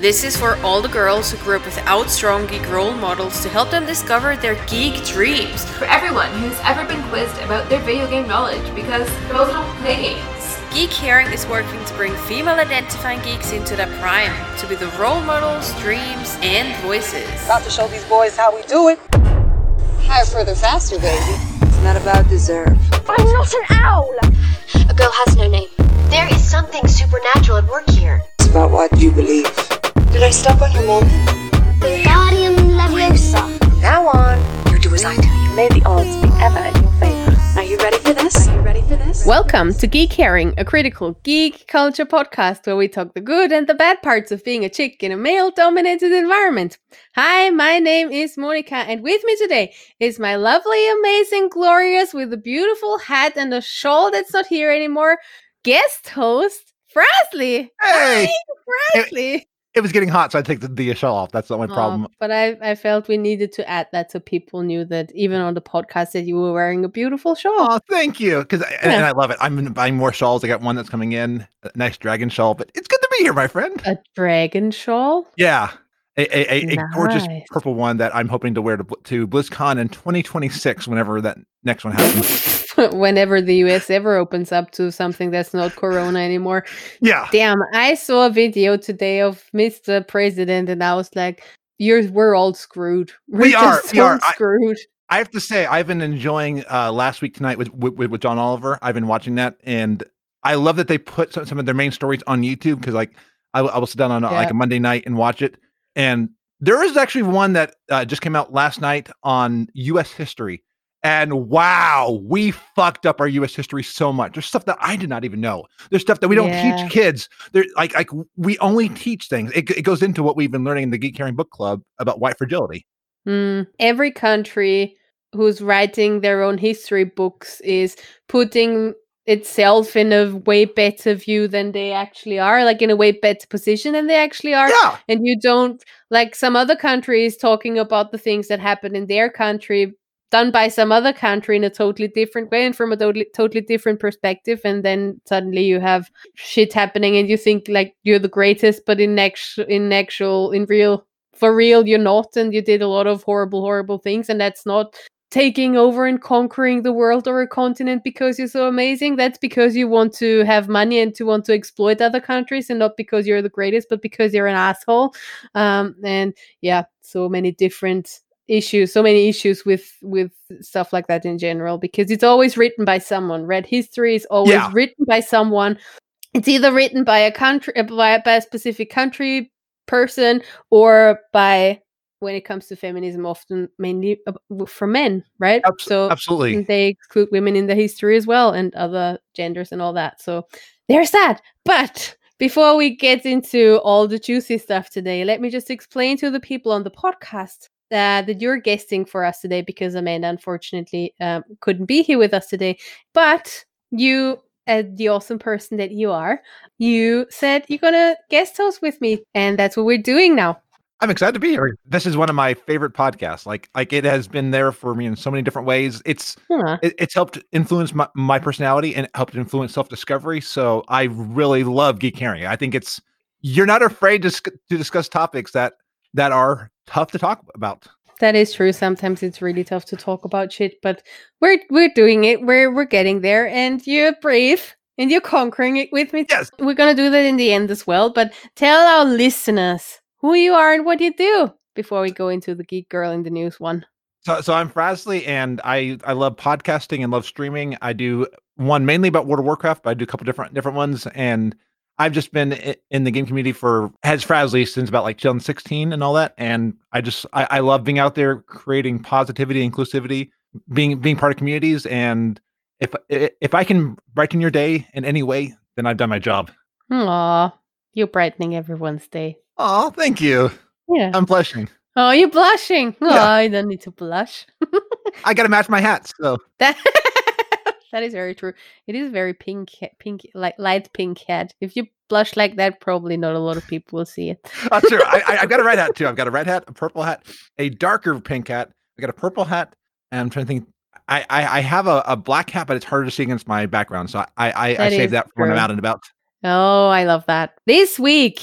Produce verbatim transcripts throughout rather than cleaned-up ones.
This is for all the girls who grew up without strong geek role models to help them discover their geek dreams. For everyone who's ever been quizzed about their video game knowledge because girls don't play games. Geek Caring is working to bring female-identifying geeks into their prime, to be the role models, dreams, and voices. About to show these boys how we do it. Higher, further, faster, baby. It's not about deserve. I'm not an owl! A girl has no name. There is something supernatural at work here. It's about what you believe. Did I step on your moment? Wingardium Leviosa. From now on, you do as I tell you. May the odds be ever in your favor. Are you ready for this? Are you ready for this? Welcome to Geek Caring, a critical geek culture podcast where we talk the good and the bad parts of being a chick in a male-dominated environment. Hi, my name is Monica, and with me today is my lovely, amazing, glorious, with a beautiful hat and a shawl that's not here anymore, guest host, Frasley. Hey! Hi, Frasley. It, it was getting hot, so I take the, the shawl off. That's not my problem. Oh, but I, I felt we needed to add that so people knew that even on the podcast that you were wearing a beautiful shawl. Oh, thank you. Because Yeah. and, and I love it. I'm buying more shawls. I got one that's coming in, a nice dragon shawl. But it's good to be here, my friend. A dragon shawl? Yeah, a a, a, a gorgeous Nice. purple one that I'm hoping to wear to, to BlizzCon in twenty twenty-six, whenever that next one happens. Whenever the U S ever opens up to something that's not Corona anymore. Yeah. Damn, I saw a video today of Mister President and I was like, You're, we're all screwed. We're We are, just we so are. I- screwed. I have to say, I've been enjoying uh, Last Week Tonight with, with with John Oliver. I've been watching that, and I love that they put some, some of their main stories on YouTube because, like, I, will- I will sit down on a, Yeah. like a Monday night and watch it. And there is actually one that uh, just came out last night on U S history, and wow, we fucked up our U S history so much. There's stuff that I did not even know. There's stuff that we don't Yeah. teach kids. There, like, like we only teach things. It, it goes into what we've been learning in the Geek Caring Book Club about white fragility. Mm, every country who's writing their own history books is putting itself in a way better view than they actually are, like in a way better position than they actually are. Yeah. And you don't, like some other countries talking about the things that happen in their country done by some other country in a totally different way and from a totally totally different perspective, and then suddenly you have shit happening and you think like you're the greatest, but in actual in actual in real for real you're not, and you did a lot of horrible horrible things, and that's not taking over and conquering the world or a continent because you're so amazing. That's because you want to have money and to want to exploit other countries, and not because you're the greatest, but because you're an asshole. Um and yeah, so many different issues so many issues with with stuff like that in general, because it's always written by someone. Read history is always Yeah. written by someone. It's either written by a country uh, by, by a specific country person, or by, when it comes to feminism, often mainly uh, w- for men, right? Abs- So absolutely. they exclude women in the history as well, and other genders and all that. So there's that. But before we get into all the juicy stuff today, let me just explain to the people on the podcast uh, that you're guesting for us today, because Amanda unfortunately um, couldn't be here with us today. But you, as the awesome person that you are, you said you're gonna guest host with me, and that's what we're doing now. I'm excited to be here. This is one of my favorite podcasts. Like, like it has been there for me in so many different ways. It's Huh. it, it's helped influence my, my personality and helped influence self-discovery. So I really love Geek Caring. I think it's you're not afraid to sc- to discuss topics that that are tough to talk about. That is true. Sometimes it's really tough to talk about shit, but we're we're doing it. We're we're getting there, and you're brave and you're conquering it with me. Yes. We're gonna do that in the end as well. But tell our listeners who you are and what you do before we go into the Geek Girl in the News one. So so I'm Frasley, and I I love podcasting and love streaming. I do one mainly about World of Warcraft, but I do a couple different different ones, and I've just been i- in the game community for as Frasley since about like two thousand sixteen and all that. And I just I, I love being out there creating positivity, inclusivity, being being part of communities. And if i- if I can brighten your day in any way, then I've done my job. Aw, you're brightening everyone's day. Oh, thank you. Yeah. I'm blushing. Oh, you're blushing. Oh, Yeah. I don't need to blush. I got to match my hat. So That that is very true. It is very pink, ha- pink, like light pink hat. If you blush like that, probably not a lot of people will see it. that's true. I, I, I've got a red hat too. I've got a red hat, a purple hat, a darker pink hat. I got a purple hat, and I'm trying to think. I I, I have a, a black hat, but it's harder to see against my background. So I I, I That is save that for when I'm true. out and about. Oh, I love that. This week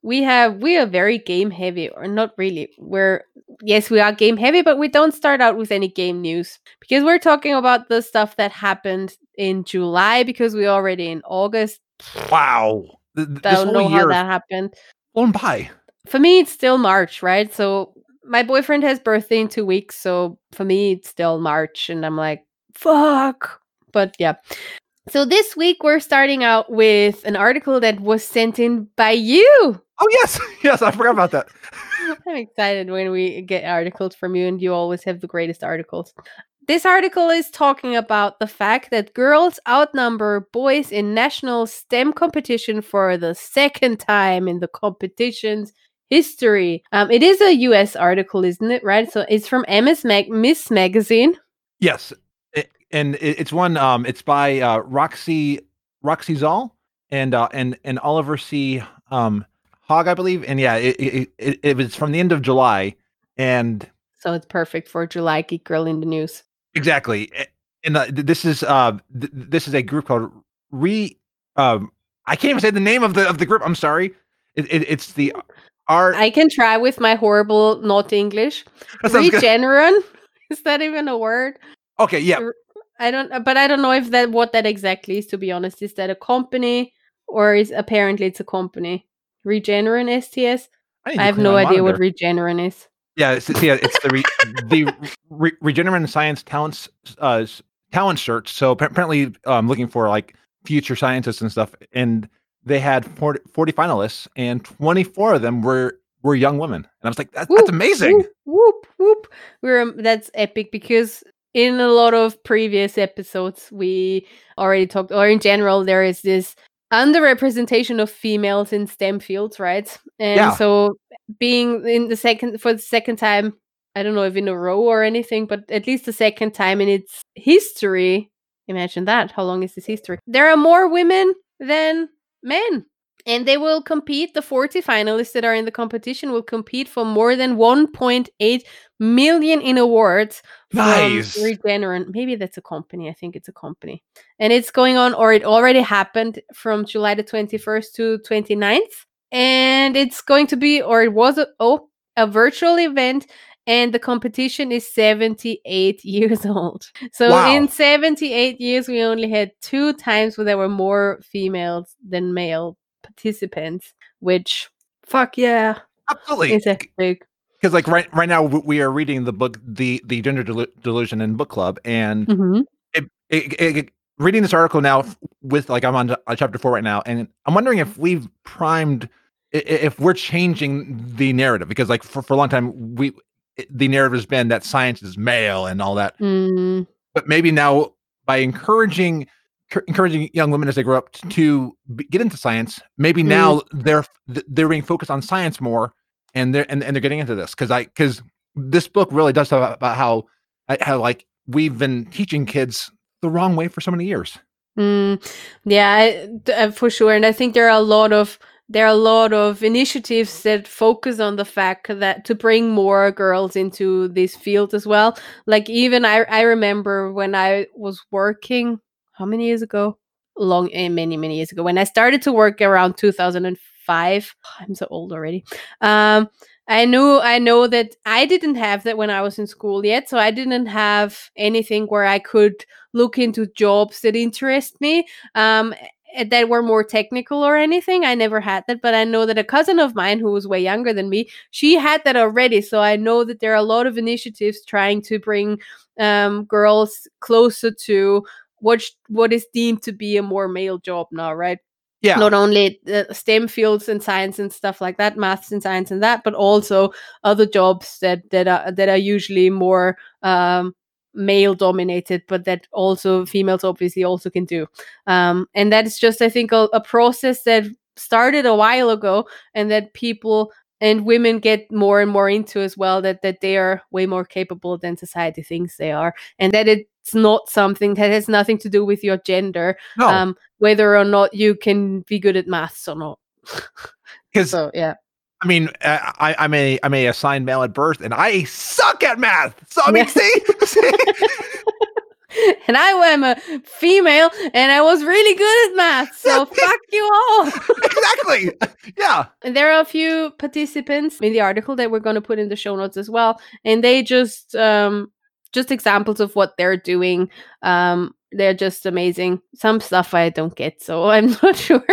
we have we are very game heavy, or not really. We're yes, we are game heavy, but we don't start out with any game news because we're talking about the stuff that happened in July because we're already in August. Wow. Th- th- this Don't whole know how year that happened. flown by. For me, it's still March, right? So my boyfriend has birthday in two weeks, so for me, it's still March, and I'm like, fuck. But yeah. So this week we're starting out with an article that was sent in by you. Oh yes, yes, I forgot about that. I'm excited when we get articles from you, and you always have the greatest articles. This article is talking about the fact that girls outnumber boys in national STEM competition for the second time in the competition's history. Um, it is a U S article, isn't it? Right? So it's from M S Mag- Miss Magazine. Yes, it, and it, it's one. Um, it's by uh, Roxy Roxy Zoll and uh, and and Oliver C. Um, Hogg, I believe. And yeah, it, it it it was from the end of July, and So it's perfect for July Geek Girl in the News. exactly. a- And uh, th- this is uh th- this is a group called Re. Um, I can't even say the name of the of the group. I'm sorry. It, it it's the art. I can try with my horrible not English. That sounds good. Regeneron? Is that even a word? Okay, yeah. I don't, but I don't know if that what that exactly is. To be honest, is that a company or is apparently it's a company? Regeneron S T S. need to I have clean no my idea what monitor. Regeneron is. Yeah, it's, it's- yeah, it's the re, the re, Regeneron Science Talents uh, s- talent search. So appa- apparently, um, looking for like future scientists and stuff, and they had forty, forty finalists, and twenty-four of them were were young women, and I was like, that, that's Whoop, amazing. Whoop whoop whoop. We're um, that's epic because in a lot of previous episodes we already talked, or in general, there is this underrepresentation of females in STEM fields, right? And Yeah. so being in the second for the second time, I don't know if in a row or anything, but at least the second time in its history. Imagine that. How long is this history? There are more women than men. And they will compete, the forty finalists that are in the competition will compete for more than one point eight million in awards from Nice. Regeneron. Maybe that's a company. I think it's a company. And it's going on, or it already happened from July the twenty-first to twenty-ninth. And it's going to be, or it was, a, oh, a virtual event. And the competition is seventy-eight years old. So Wow. in seventy-eight years, we only had two times where there were more females than male participants, which fuck yeah, Absolutely. is epic. Because like right right now w- we are reading the book the the Gender Delu- Delusion in book club, and Mm-hmm. it, it, it, it- reading this article now f- with like I'm on uh, chapter four right now, and I'm wondering if we've primed i- i- if we're changing the narrative, because like for, for a long time we it- the narrative has been that science is male and all that, Mm, but maybe now by encouraging cur- encouraging young women as they grow up t- to b- get into science, maybe Mm. now they're th- they're being focused on science more, and they're and, and they're getting into this because I because this book really does talk about how how like we've been teaching kids the wrong way for so many years. mm, yeah, I- d- uh, for sure. And I think there are a lot of there are a lot of initiatives that focus on the fact that to bring more girls into this field as well. Like even I I remember when I was working, how many years ago? Long, eh, many many years ago when I started to work around two thousand five. I'm so old already. Um, I knew I know that I didn't have that when I was in school yet, so I didn't have anything where I could look into jobs that interest me. Um, eh, that were more technical or anything. I never had that, but I know that a cousin of mine who was way younger than me, she had that already. So I know that there are a lot of initiatives trying to bring um, girls closer to what sh- what is deemed to be a more male job now, right? Yeah, Not only the STEM fields and science and stuff like that, maths and science and that, but also other jobs that that are that are usually more um, male dominated, but that also females obviously also can do. Um, and that is just, I think, a, a process that started a while ago, and that people and women get more and more into as well. That that they are way more capable than society thinks they are, and that it's not something that has nothing to do with your gender. no, Um, whether or not you can be good at maths or not. because So yeah, I mean uh, I I'm a I'm a assigned male at birth, and I suck at math. So I mean, Yeah. see, see? and I am a female, and I was really good at math, so fuck you all. Exactly. Yeah. And there are a few participants in the article that we're going to put in the show notes as well, and they just um just examples of what they're doing. Um, they're just amazing. Some stuff I don't get, so I'm not sure.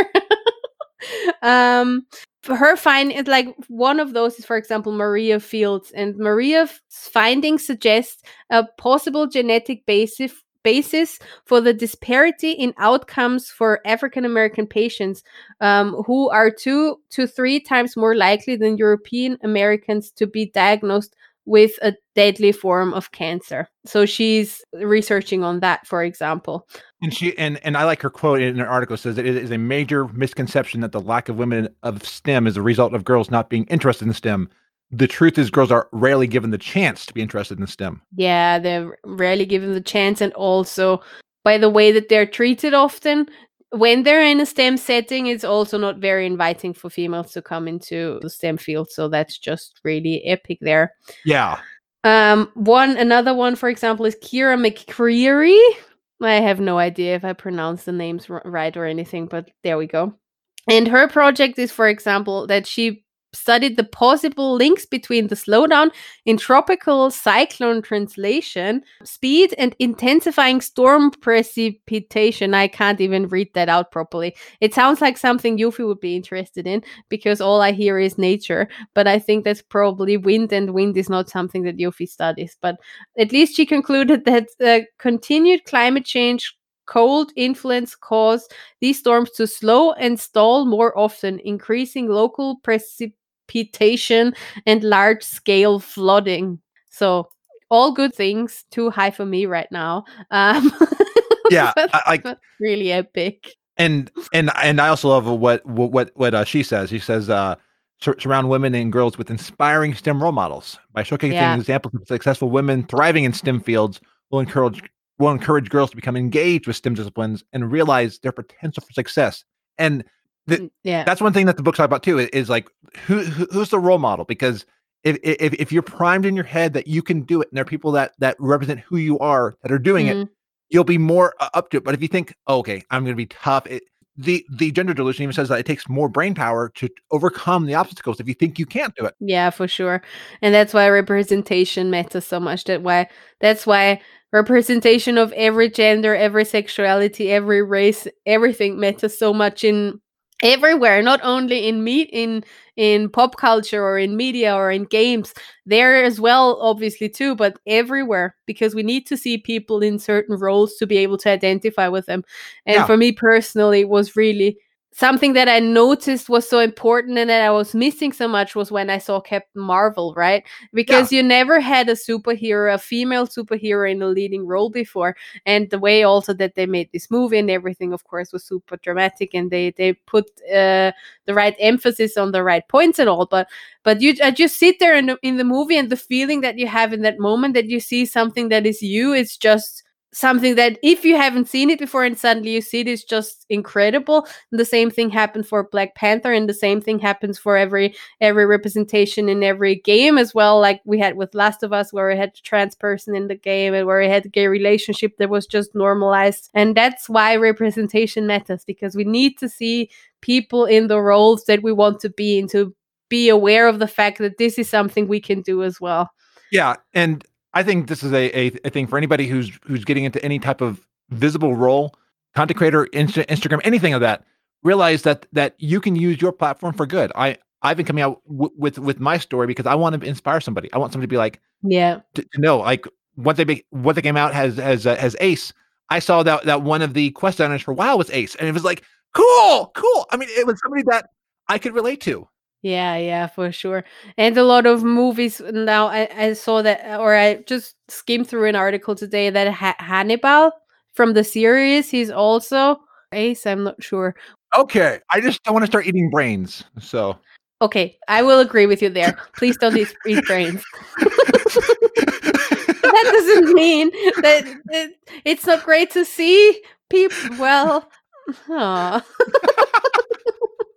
um. For her find like one of those is, for example, Maria Fields, and Maria's findings suggest a possible genetic basis basis for the disparity in outcomes for African American patients, um, who are two to three times more likely than European Americans to be diagnosed with a deadly form of cancer. So she's researching on that, for example. And she and, and I like her quote in her article, says that it is a major misconception that the lack of women of STEM is a result of girls not being interested in STEM. The truth is girls are rarely given the chance to be interested in STEM. Yeah, they're rarely given the chance, and also by the way that they're treated often. When they're in a STEM setting, it's also not very inviting for females to come into the STEM field. So that's just really epic there. Yeah. Um, one another one, for example, is Kira McCreary. I have no idea if I pronounce the names r- right or anything, but there we go. And her project is, for example, that she studied the possible links between the slowdown in tropical cyclone translation speed and intensifying storm precipitation. I can't even read that out properly. It sounds like something Yuffie would be interested in, because all I hear is nature, but I think that's probably wind, and wind is not something that Yuffie studies. But at least she concluded that uh, continued climate change cold influence cause these storms to slow and stall more often, increasing local precipitation and large-scale flooding. So, all good things. Too high for me right now. Um, Yeah, but, I, I but really epic. and and and I also love what what what uh, she says. She says, uh, sur- surround women and girls with inspiring STEM role models. By showcasing Yeah. examples of successful women thriving in STEM fields, will encourage will encourage girls to become engaged with STEM disciplines and realize their potential for success. And th- Mm, yeah. that's one thing that the book talks about too. Is, is like who, who who's the role model? Because if, if if you're primed in your head that you can do it, and there are people that that represent who you are that are doing it, Mhm. you'll be more uh, up to it. But if you think, oh, okay, I'm going to be tough, it, the the gender delusion even says that it takes more brain power to overcome the obstacles if you think you can't do it. Yeah, for sure. And that's why representation matters so much. That why that's why representation of every gender, every sexuality, every race, everything matters so much in everywhere, not only in me in in pop culture or in media or in games, there as well, obviously too, but everywhere, because we need to see people in certain roles to be able to identify with them. And Yeah. for me personally, it was really something that I noticed was so important and that I was missing so much was when I saw Captain Marvel, right? Because you never had a superhero, a female superhero in a leading role before. And the way also that they made this movie and everything, of course, was super dramatic, and they they put uh, the right emphasis on the right points and all. But but you I just sit there in the, in the movie, and the feeling that you have in that moment that you see something that is you, it's just something that if you haven't seen it before and suddenly you see it, is just incredible. And the same thing happened for Black Panther, and the same thing happens for every every representation in every game as well. Like we had with Last of Us, where we had a trans person in the game and where we had a gay relationship that was just normalized. And that's why representation matters, because we need to see people in the roles that we want to be in, to be aware of the fact that this is something we can do as well. Yeah, and I think this is a, a, a thing for anybody who's who's getting into any type of visible role, content creator, Insta, Instagram, anything of that. Realize that that you can use your platform for good. I I've been coming out w- with with my story because I want to inspire somebody. I want somebody to be like, Yeah, to, to know, like what they be, what they came out has has uh, has Ace. I saw that that one of the quest designers for WoW was Ace, and it was like, cool, cool. I mean, it was somebody that I could relate to. yeah, yeah, for sure. And a lot of movies now. I, I saw that, or I just skimmed through an article today that ha- Hannibal from the series, he's also Ace. I'm not sure. Okay, I just don't want to start eating brains. So Okay, I will agree with you there. Please don't eat, eat brains. That doesn't mean that, that it's not great to see people. Well, aw.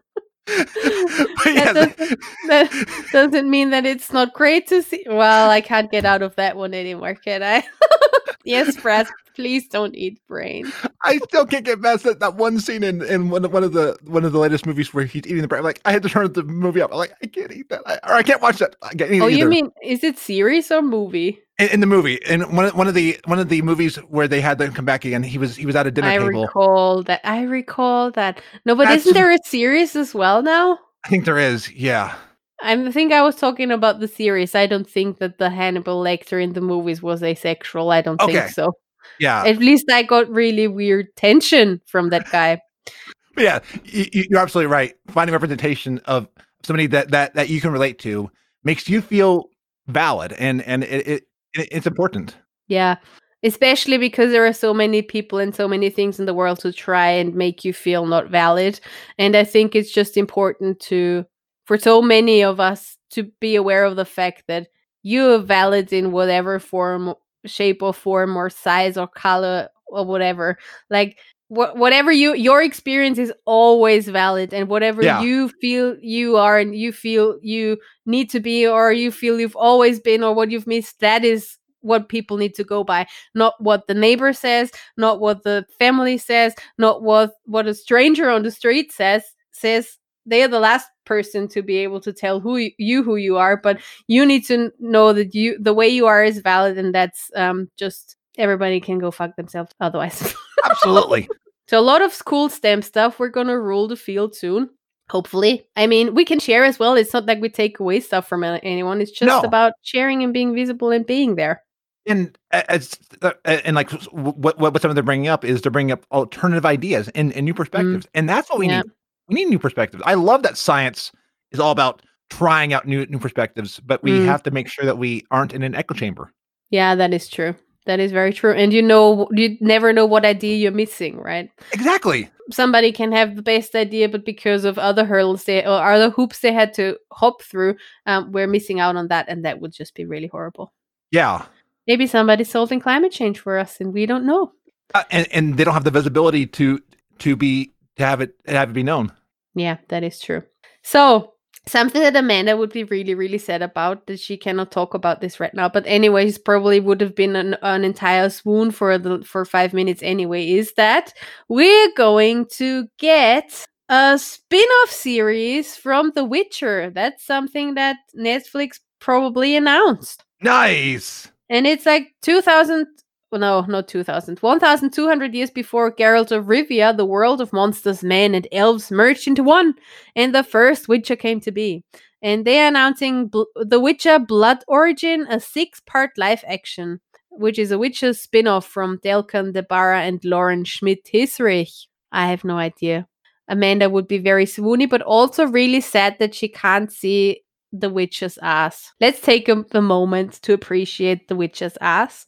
But That yeah, doesn't, that doesn't mean that it's not great to see. Well, I can't get out of that one anymore, can I? Yes, Fraz, please don't eat brains. I still can't get past that, that one scene in, in one, of- one of the one of the latest movies where he's eating the brain. Like, I had to turn the movie up. I'm like, I can't eat that. I, or I can't watch that. I can't eat Oh, it you either. mean, is it series or movie? in, in the movie, in one of, one of the one of the movies where they had them come back again, he was he was at a dinner I table. recall that. I recall that. No, but That's- isn't there a series as well now? I think there is. Yeah. I think I was talking about the series. I don't think that the Hannibal Lecter in the movies was asexual. I don't Okay. think so. Yeah. At least I got really weird tension from that guy. But yeah, you, you're absolutely right. Finding representation of somebody that that that you can relate to makes you feel valid, and and it, it, it it's important. Yeah. Especially because there are so many people and so many things in the world to try and make you feel not valid. And I think it's just important to, for so many of us, to be aware of the fact that you are valid in whatever form, shape or form or size or color or whatever. Like wh- whatever you, your experience is always valid, and whatever Yeah. you feel you are and you feel you need to be, or you feel you've always been, or what you've missed, that is what people need to go by, not what the neighbor says, not what the family says, not what what a stranger on the street says says. They are the last person to be able to tell who you, you who you are, but you need to know that you the way you are is valid, and that's um just everybody can go fuck themselves otherwise. Absolutely. So a lot of school STEM stuff. We're gonna rule the field soon. Hopefully. I mean, we can share as well. It's not like we take away stuff from a- anyone. It's just No. about sharing and being visible and being there. And as and like what what some of they're bringing up is they're bringing up alternative ideas and, and new perspectives, and that's what we Yeah. need. We need new perspectives. I love that science is all about trying out new new perspectives, but we Mm. have to make sure that we aren't in an echo chamber. Yeah, that is true. That is very true. And you know, you never know what idea you're missing, right? Exactly. Somebody can have the best idea, but because of other hurdles they or other hoops they had to hop through, um, we're missing out on that, and that would just be really horrible. Yeah. Maybe somebody's solving climate change for us, and we don't know. Uh, and and they don't have the visibility to to be to have it have it be known. Yeah, that is true. So something that Amanda would be really, really sad about, that she cannot talk about this right now, but anyways, probably would have been an, an entire swoon for the for five minutes anyway, is that we're going to get a spin-off series from The Witcher. That's something that Netflix probably announced. Nice. And it's like two thousand, well, no, not two thousand, one thousand two hundred years before Geralt of Rivia, the world of monsters, men, and elves merged into one, and the first Witcher came to be. And they are announcing Bl- The Witcher Blood Origin, a six-part live action, which is a Witcher spin-off from Delcan DeBarra and Lauren Schmidt-Hisrich. I have no idea. Amanda would be very swoony, but also really sad that she can't see The Witcher's ass. Let's take a, a moment to appreciate The Witcher's ass.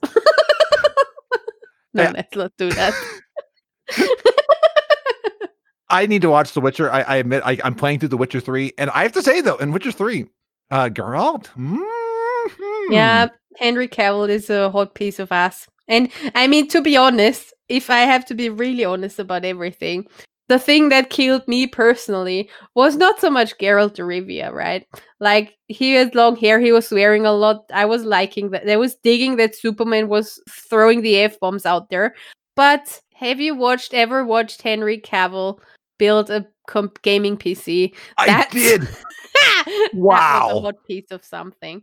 No, Yeah. let's not do that. I need to watch The Witcher. I, I admit I, I'm playing through The Witcher three, and I have to say though, in Witcher three, uh, Geralt. mhm. Yeah, Henry Cavill is a hot piece of ass. And I mean, to be honest, if I have to be really honest about everything, the thing that killed me personally was not so much Geralt of Rivia, right? Like, he had long hair, he was swearing a lot. I was liking that. I was digging that Superman was throwing the F-bombs out there. But have you watched, ever watched Henry Cavill build a comp- gaming P C? I That's- did. That was Wow. a hot piece of something.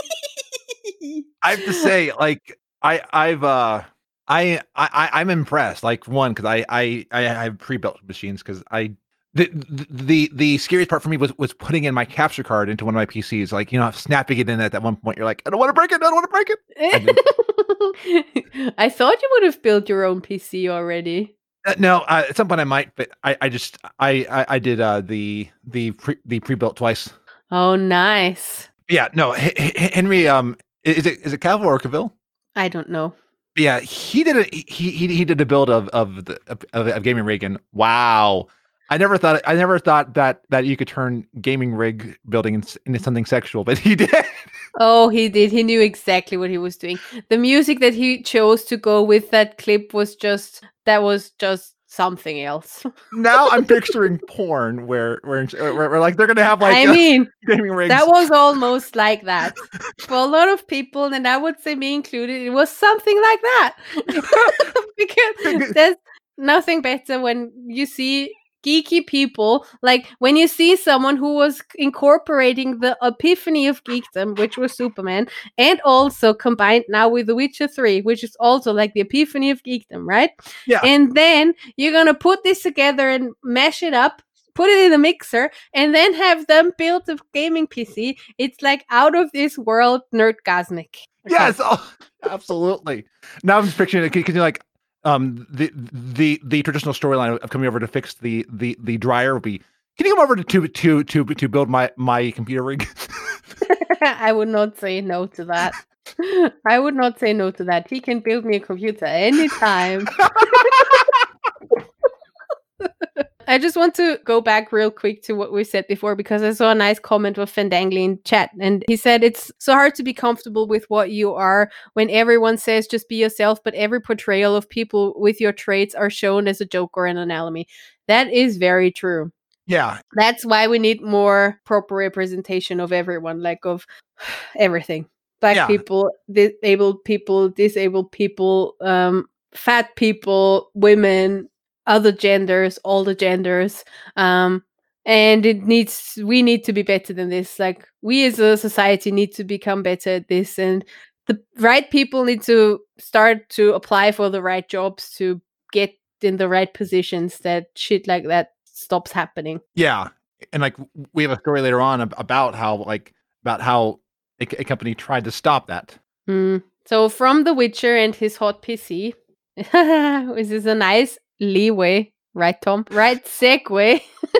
I have to say, like, I, I've, uh, I, I, I'm impressed. Like, one, because I, I, I have pre-built machines because I, the, the, the scariest part for me was was putting in my capture card into one of my P Cs. Like, you know, snapping it in at that one point. You're like, I don't want to break it. I don't want to break it. I thought you would have built your own P C already. Uh, no, uh, at some point I might, but I, I just, I, I, I did uh, the, the, pre, the pre-built twice. Oh, nice. Yeah, no, H- H- Henry, um, is it is it Cavill or Cavill? I don't know. Yeah, he did a he he he did a build of of the of, of gaming rig, and wow, I never thought I never thought that that you could turn gaming rig building into, into something sexual, but he did. Oh, he did. He knew exactly what he was doing. The music that he chose to go with that clip was just, that was just something else. Now I'm picturing porn where where, where, where like they're gonna have like I uh, mean, gaming rigs. that was almost like that for a lot of people, and I would say me included. It was something like that because there's nothing better when you see geeky people, like when you see someone who was incorporating the epiphany of geekdom, which was Superman, and also combined now with The Witcher three, which is also like the epiphany of geekdom, right? Yeah. And then you're gonna put this together and mash it up, put it in a mixer, and then have them build a gaming P C. It's like out of this world nerdgasmic. Okay. Yes, oh, absolutely. Now I'm just picturing it because you're like, um, the the the traditional storyline of coming over to fix the the the dryer would be, can you come over to to to to, to build my my computer rig? I would not say no to that. I would not say no to that. He can build me a computer anytime. I just want to go back real quick to what we said before, because I saw a nice comment of Fendangli in chat, and he said it's so hard to be comfortable with what you are when everyone says just be yourself, but every portrayal of people with your traits are shown as a joke or an anomaly. That is very true. Yeah. That's why we need more proper representation of everyone, like of everything. Black Yeah. people, disabled people, disabled people, um, fat people, women, other genders, all the genders. Um, and it needs, we need to be better than this. Like, we as a society need to become better at this. And the right people need to start to apply for the right jobs to get in the right positions, that shit like that stops happening. Yeah. And like, we have a story later on ab- about how, like, about how a, a company tried to stop that. Mm. So from The Witcher and his hot P C, this is a nice leeway, right, Tom? Right segue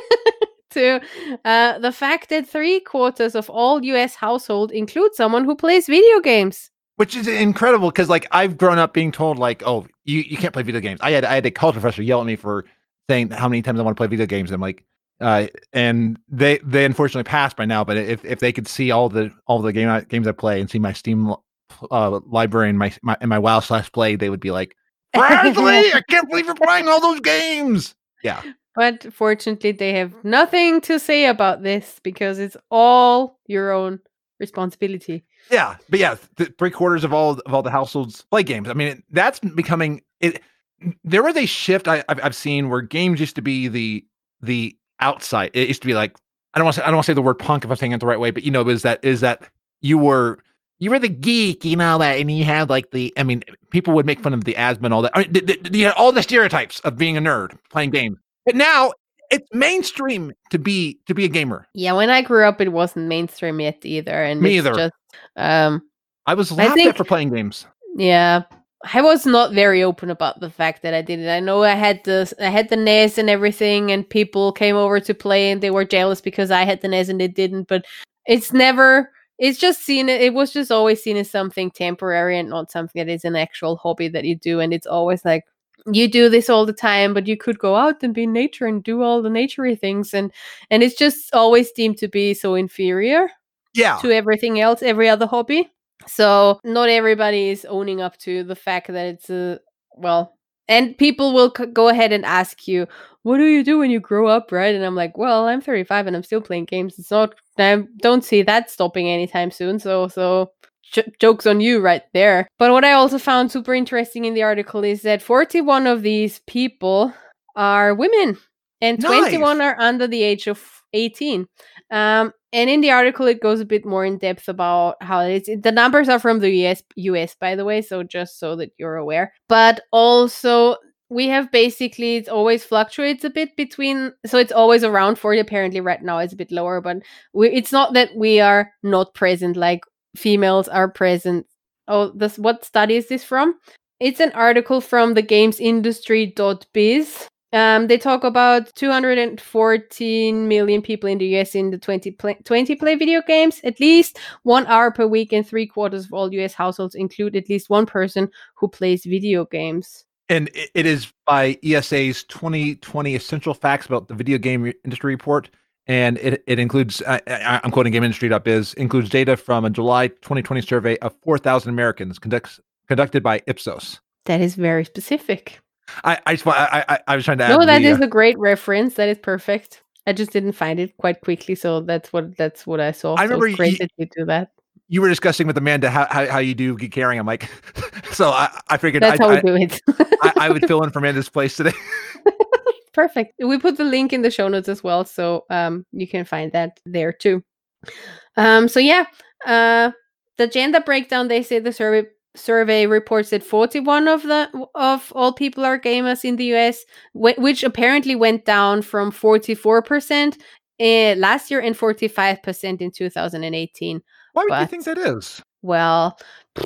to uh, the fact that three quarters of all U S households include someone who plays video games. Which is incredible, because like I've grown up being told like, oh, you, you can't play video games. I had I had a college professor yell at me for saying how many times I want to play video games. I'm like, uh, and they they unfortunately passed by now. But if, if they could see all the all the game I, games I play and see my Steam uh, library and my, my and my WoW slash play, they would be like, Bradley, I can't believe you're playing all those games. Yeah. But fortunately, they have nothing to say about this because it's all your own responsibility. Yeah, but yeah, th- three quarters of all of all the households play games. I mean, it, that's becoming it. There was a shift I, I've I've seen where games used to be the the outside. It used to be like, I don't want to say, I don't want to say the word punk if I'm saying it the right way, but you know, is that is that you were. You were the geek, you know that, and you had like the. I mean, people would make fun of the asthma and all that. I mean, th- th- you had all the stereotypes of being a nerd playing games, but now it's mainstream to be to be a gamer. Yeah, when I grew up, it wasn't mainstream yet either, and Me it's either. Just, um, I was laughed think- at for playing games. yeah, I was not very open about the fact that I did it. I know I had the I had the N E S and everything, and people came over to play, and they were jealous because I had the N E S and they didn't. But it's never. It's just seen, it was just always seen as something temporary and not something that is an actual hobby that you do. And it's always like, you do this all the time, but you could go out and be in nature and do all the naturey things. And, and it's just always deemed to be so inferior Yeah. to everything else, every other hobby. So not everybody is owning up to the fact that it's a, well, and people will c- go ahead and ask you, what do you do when you grow up, right? And I'm like, well, I'm thirty-five and I'm still playing games. It's not, I don't see that stopping anytime soon. So, so j- joke's on you right there. But what I also found super interesting in the article is that forty-one of these people are women and Nice. twenty-one are under the age of eighteen. Um, and in the article, it goes a bit more in depth about how it's, the numbers are from the U S, U S, by the way, so just so that you're aware. But also, we have basically, it always fluctuates a bit between, so it's always around forty. Apparently, right now it's a bit lower, but we, it's not that we are not present, like females are present. Oh, this, what study is this from? It's an article from the games industry dot biz. Um, they talk about two hundred fourteen million people in the U S in the twenty play, twenty play video games. At least one hour per week, and three quarters of all U S households include at least one person who plays video games. And it, it is by E S A's twenty twenty Essential Facts About the Video Game Industry Report. And it, it includes, I, I, I'm quoting game industry dot biz, includes data from a July twenty twenty survey of four thousand Americans conducts, conducted by Ipsos. That is very specific. I I, just, I I I was trying to add. No, that the, is uh, a great reference. That is perfect. I just didn't find it quite quickly, so that's what that's what I saw. I So remember it's great you, that you do that. you were discussing with Amanda how how, how you do geek caring. I'm like, so I, I figured That's I, how we I, do it. I I would fill in for Amanda's place today. Perfect. We put the link in the show notes as well, so um, you can find that there too. Um, so yeah, uh, the gender breakdown. They say the survey survey reports that forty-one of the of all people are gamers in the U S, wh- which apparently went down from forty-four percent uh, last year and forty-five percent in two thousand eighteen. Why would you But think that is? well,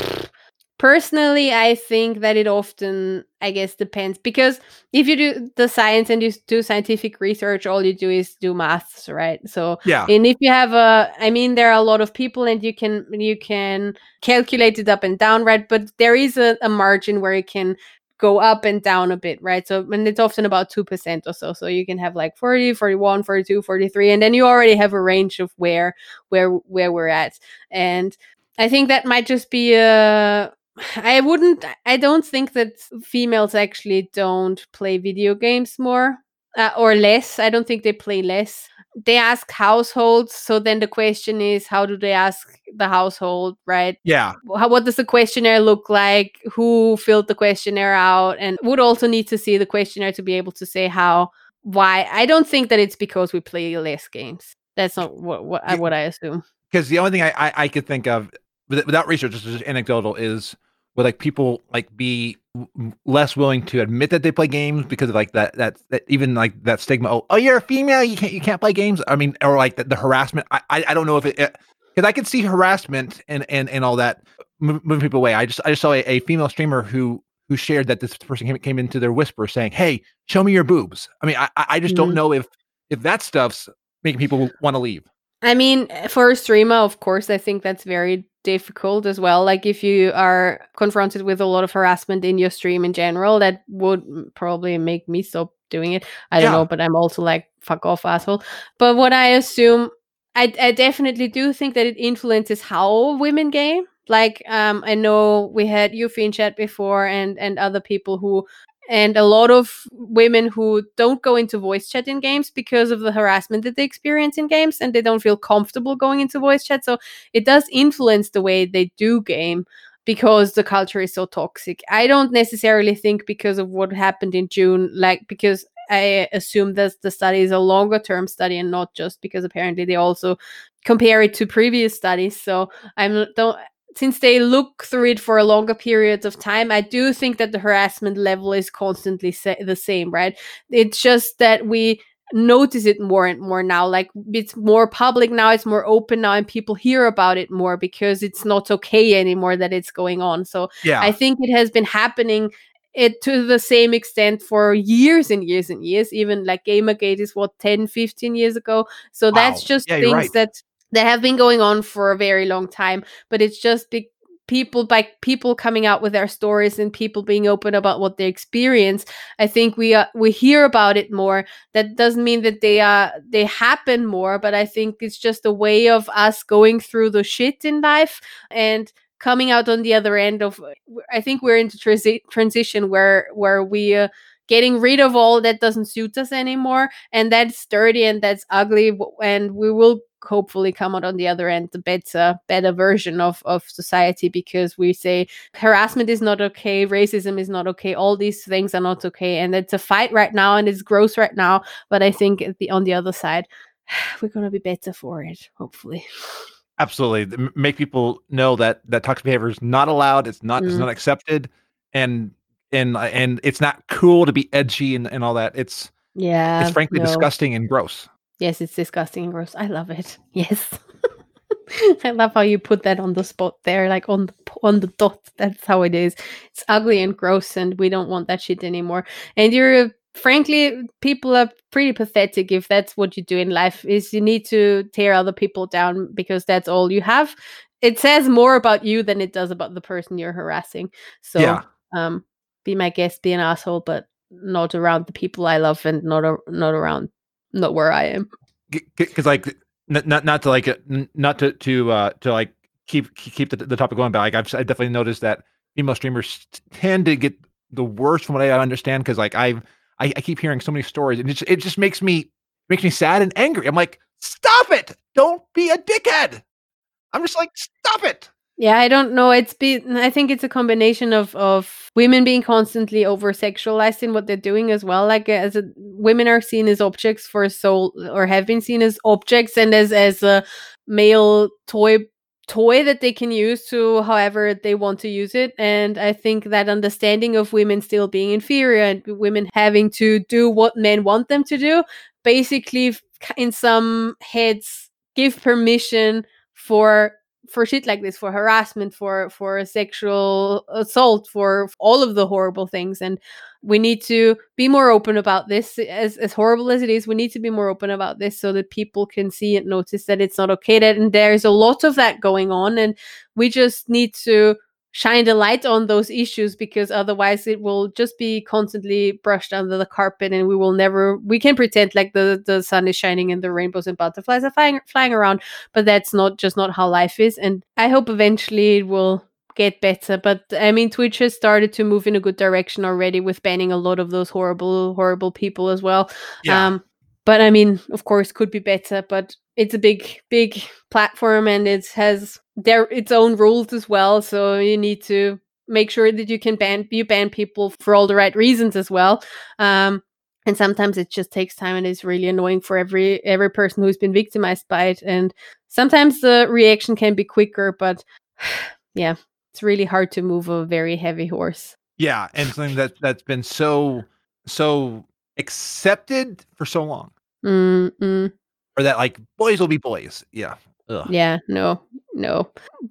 personally, I think that it often, I guess, depends, because if you do the science and you s- do scientific research, all you do is do maths, right? So, Yeah. and if you have a, I mean, there are a lot of people, and you can you can calculate it up and down, right? But there is a, a margin where it can go up and down a bit, right? So, and it's often about two percent or so. So you can have like forty, forty-one, forty-two, forty-three, and then you already have a range of where where where we're at. And I think that might just be a. I wouldn't. I don't think that females actually don't play video games more uh, or less. I don't think they play less. They ask households. So then the question is, how do they ask the household, right? Yeah. How, what does the questionnaire look like? Who filled the questionnaire out? And would also need to see the questionnaire to be able to say how, why. I don't think that it's because we play less games. That's not what what, I, Yeah. what I assume. Because the only thing I, I, I could think of with- without research, this is just anecdotal, is would like people like be w- less willing to admit that they play games because of like that that, that even like that stigma. Oh, oh, you're a female, you can't you can't play games. I mean, or like the, the harassment. I, I I don't know if it because I could see harassment and and and all that mov- moving people away. I just I just saw a, a female streamer who who shared that this person came, came into their whisper saying, "Hey, show me your boobs." I mean, I I just Mm. don't know if if that stuff's making people want to leave. I mean, for a streamer, of course, I think that's very difficult as well. Like if you are confronted with a lot of harassment in your stream in general, that would m- probably make me stop doing it. I don't Yeah. know, but I'm also like, fuck off, asshole. But what I assume, I, I definitely do think that it influences how women game. Like, um, I know we had Yuffie in chat before, and and other people who, and a lot of women who don't go into voice chat in games because of the harassment that they experience in games, and they don't feel comfortable going into voice chat. So it does influence the way they do game because the culture is so toxic. I don't necessarily think because of what happened in June, like because I assume that the study is a longer term study and not just because apparently they also compare it to previous studies. So I'm don't since they look through it for a longer periods of time, I do think that the harassment level is constantly sa- the same, right? It's just that we notice it more and more now. Like it's more public now, it's more open now, and people hear about it more because it's not okay anymore that it's going on. So Yeah. I think it has been happening it to the same extent for years and years and years. Even like Gamergate is what, ten, fifteen years ago. So that's Wow. just Yeah, you're things right. that that have been going on for a very long time, but it's just big people by people coming out with their stories and people being open about what they experience. I think we uh, we hear about it more. That doesn't mean that they uh they happen more, but I think it's just a way of us going through the shit in life and coming out on the other end of. I think we're into transi- transition where where we uh, getting rid of all that doesn't suit us anymore, and that's dirty and that's ugly, w- and we will hopefully come out on the other end the better better version of of society, because we say harassment is not okay, racism is not okay, all these things are not okay, and it's a fight right now and it's gross right now, but I think at the on the other side we're going to be better for it, hopefully. Absolutely. M- Make people know that that toxic behavior is not allowed. It's not it's Mm. not accepted, and and uh, and it's not cool to be edgy and, and all that. It's Yeah, it's frankly no. disgusting and gross. Yes, it's disgusting and gross. I love it. Yes. I love how you put that on the spot there, like on the on the dot. That's how it is. It's ugly and gross, and we don't want that shit anymore. And you're, frankly, people are pretty pathetic if that's what you do in life. Is you need to tear other people down because that's all you have. It says more about you than it does about the person you're harassing. So, Yeah. um, be my guest, be an asshole, but not around the people I love, and not a, not around, not where I am. Because like n- not not to like uh, n- not to to uh to like keep keep the, the topic going, but like I've, I've definitely noticed that female streamers tend to get the worst from what I understand because like I've I, I keep hearing so many stories and it just, it just makes me makes me sad and angry. I'm like, stop it! Don't be a dickhead. I'm just like, stop it. Yeah, I don't know. It's been, I think it's a combination of, of women being constantly over sexualized in what they're doing as well. Like as a, women are seen as objects for soul, or have been seen as objects and as, as a male toy toy that they can use to however they want to use it. And I think that understanding of women still being inferior and women having to do what men want them to do, basically in some heads give permission for for shit like this, for harassment, for for sexual assault, for all of the horrible things. And we need to be more open about this. As as horrible as it is, we need to be more open about this so that people can see and notice that it's not okay. That and there's a lot of that going on, and we just need to shine the light on those issues, because otherwise it will just be constantly brushed under the carpet, and we will never, we can pretend like the, the sun is shining and the rainbows and butterflies are flying, flying around, but that's not just not how life is. And I hope eventually it will get better. But I mean, Twitch has started to move in a good direction already with banning a lot of those horrible, horrible people as well. Yeah. Um, but I mean, of course, could be better, but it's a big, big platform and it has their its own rules as well. So you need to make sure that you can ban you ban people for all the right reasons as well. Um, and sometimes it just takes time and is really annoying for every every person who's been victimized by it. And sometimes the reaction can be quicker, but yeah, it's really hard to move a very heavy horse. Yeah, and something that that's been so so accepted for so long. Mm-mm. Or that like boys will be boys. Yeah. Ugh. Yeah, no, no.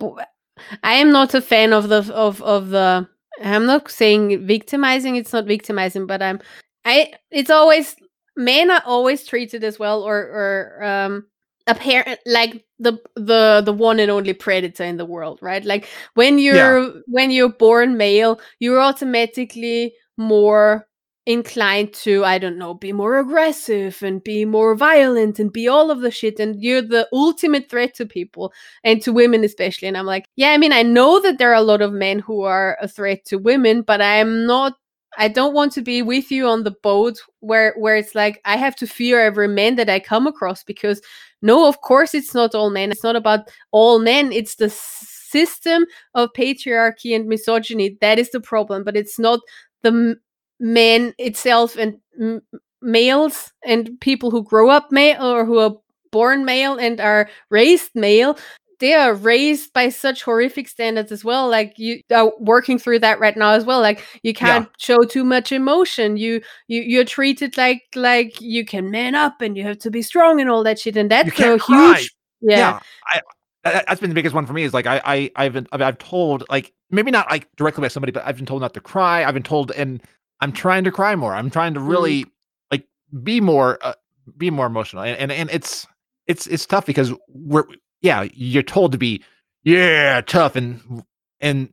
I am not a fan of the of of the. I'm not saying victimizing. It's not victimizing, but I'm. I. It's always men are always treated as well, or or um, apparent like the the the one and only predator in the world, right? Like when you're yeah. when you're born male, you're automatically more inclined to, I don't know, be more aggressive and be more violent and be all of the shit, and you're the ultimate threat to people and to women especially. And I'm like, yeah, I mean, I know that there are a lot of men who are a threat to women, but I'm not, I don't want to be with you on the boat where where it's like I have to fear every man that I come across, because no, of course it's not all men. It's not about all men. It's the system of patriarchy and misogyny that is the problem, but it's not the men itself and m- males and people who grow up male or who are born male and are raised male. They are raised by such horrific standards as well. Like you are working through that right now as well. Like you can't yeah. show too much emotion. You you you're treated like like you can man up and you have to be strong and all that shit. And that's a huge yeah. yeah. I, that's been the biggest one for me. Is like I I I've been I've told, like maybe not like directly by somebody, but I've been told not to cry. I've been told, and I'm trying to cry more. I'm trying to really mm. like be more, uh, be more emotional, and, and and it's it's it's tough because we're yeah you're told to be yeah tough, and and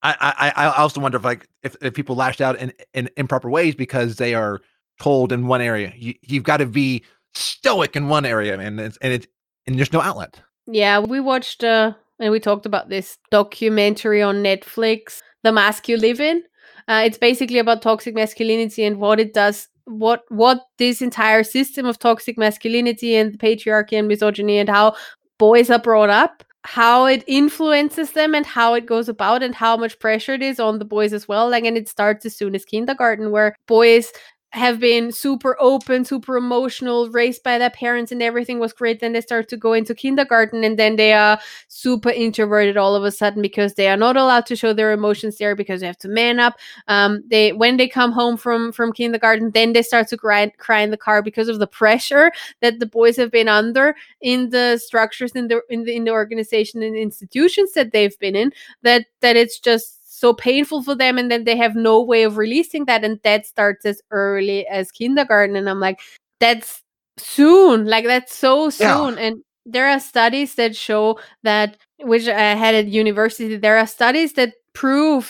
I I I also wonder if like if, if people lashed out in, in improper ways because they are told in one area you you've got to be stoic in one area, and it's and it and there's no outlet. Yeah, we watched uh and we talked about this documentary on Netflix, The Mask You Live In. Uh, it's basically about toxic masculinity and what it does, what what this entire system of toxic masculinity and patriarchy and misogyny and how boys are brought up, how it influences them and how it goes about and how much pressure it is on the boys as well. Like, and it starts as soon as kindergarten, where boys have been super open, super emotional, raised by their parents and everything was great. Then they start to go into kindergarten and then they are super introverted all of a sudden because they are not allowed to show their emotions there because they have to man up. Um, they when they come home from, from kindergarten, then they start to cry, cry in the car because of the pressure that the boys have been under in the structures, in the in the, in the organization and institutions that they've been in, that that it's just so painful for them, and then they have no way of releasing that, and that starts as early as kindergarten. And I'm like, that's soon, like that's so soon. Yeah. And there are studies that show that, which I had at university, there are studies that prove that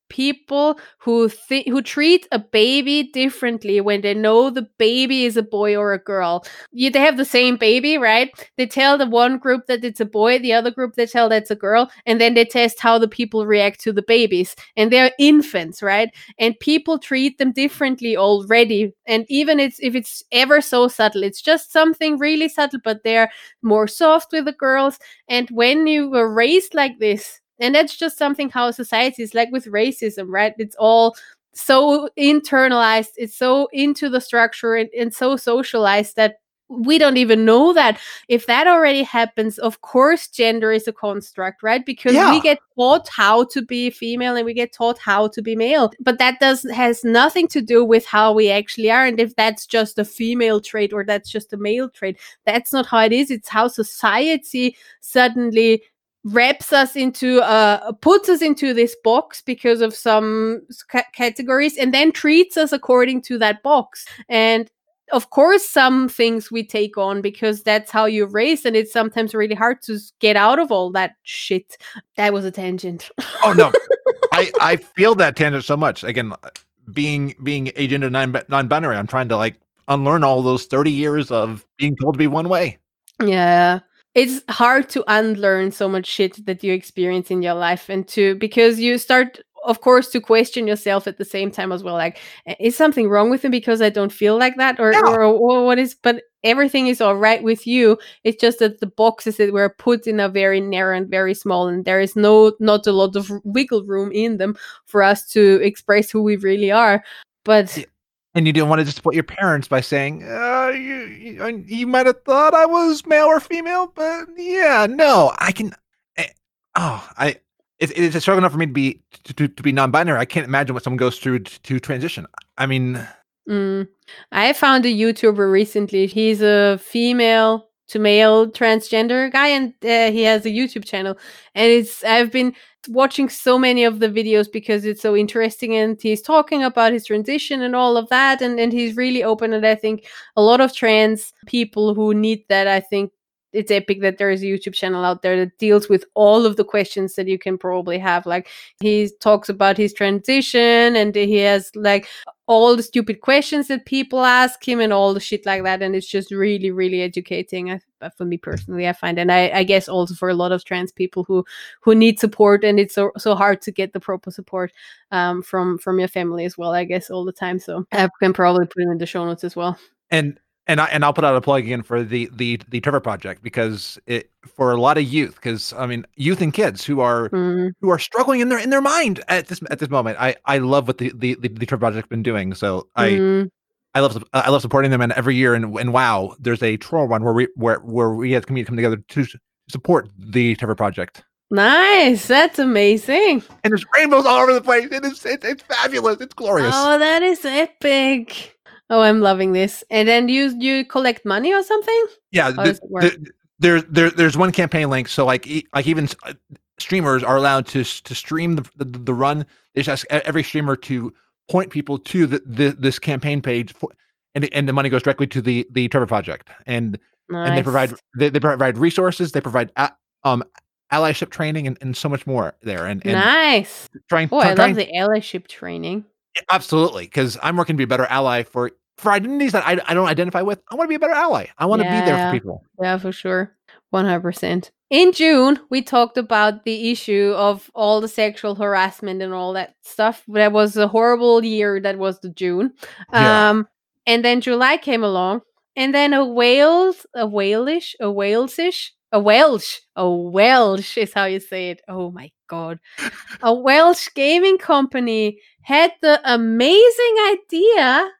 people who th- who treat a baby differently when they know the baby is a boy or a girl. You, they have the same baby, right? They tell the one group that it's a boy, the other group they tell that's a girl, and then they test how the people react to the babies. And they're infants, right? And people treat them differently already. And even it's if it's ever so subtle, it's just something really subtle, but they're more soft with the girls. And when you were raised like this, and that's just something how society is like with racism, right? It's all so internalized, it's so into the structure and, and so socialized that we don't even know that. If that already happens, of course, gender is a construct, right? Because Yeah. we get taught how to be female and we get taught how to be male. But that does has nothing to do with how we actually are. And if that's just a female trait or that's just a male trait, that's not how it is. It's how society suddenly wraps us into uh puts us into this box because of some c- categories and then treats us according to that box. And of course some things we take on because that's how you're raised, and it's sometimes really hard to get out of all that shit. That was a tangent. Oh no, I I feel that tangent so much. Again, being being agender non non-binary, I'm trying to like unlearn all those thirty years of being told to be one way. Yeah. It's hard to unlearn so much shit that you experience in your life, and to because you start, of course, to question yourself at the same time as well. Like, is something wrong with me because I don't feel like that, or, Yeah. or, or what is? But everything is all right with you. It's just that the boxes that were put in are very narrow and very small, and there is no not a lot of wiggle room in them for us to express who we really are. But. Yeah. And you didn't want to disappoint your parents by saying, uh, you, you, you might have thought I was male or female, but yeah, no, I can. I, oh, I. It, it's a struggle enough for me to be to, to, to be non-binary. I can't imagine what someone goes through to, to transition. I mean, Mm. I found a YouTuber recently. He's a female to male transgender guy, and uh, he has a YouTube channel. And it's I've been watching so many of the videos because it's so interesting, and he's talking about his transition and all of that, and, and he's really open. And I think a lot of trans people who need that, I think it's epic that there is a YouTube channel out there that deals with all of the questions that you can probably have. Like, he talks about his transition, and he has like all the stupid questions that people ask him and all the shit like that. And it's just really, really educating. I, for me personally, I find, and I, I guess also for a lot of trans people who who need support, and it's so so hard to get the proper support um from from your family as well, I guess, all the time. So I can probably put it in the show notes as well. and and I and I'll put out a plug again for the the the Trevor Project, because it for a lot of youth, because I mean youth and kids who are Mm. who are struggling in their in their mind at this at this moment. I I love what the the the, the Trevor Project's been doing. So I. Mm. I love I love supporting them, and every year, and, and wow, there's a troll one where we where where we as a community come together to support the Trevor Project. Nice, that's amazing. And there's rainbows all over the place. It is it's, it's fabulous. It's glorious. Oh, that is epic. Oh, I'm loving this. And then you you collect money or something? Yeah, How the, does it work? the, there there there's one campaign link. So like e- like even s- streamers are allowed to s- to stream the the, the run. They just ask e- every streamer to point people to the, the this campaign page, for, and and the money goes directly to the the Trevor Project, and Nice. and they provide they, they provide resources, they provide a, um allyship training, and, and so much more there, and, and Nice. trying. Oh, I trying love the allyship training. absolutely, because I'm working to be a better ally for for identities that I, I don't identify with. I want to be a better ally. I want to be there Yeah. for people. Yeah, for sure. one hundred percent. In June, we talked about the issue of all the sexual harassment and all that stuff. That was a horrible year. That was the June. Yeah. Um, and then July came along, and then a Wales, a Walish, a Walesish, a Welsh, a Welsh is how you say it. Oh my God. A Welsh gaming company had the amazing idea,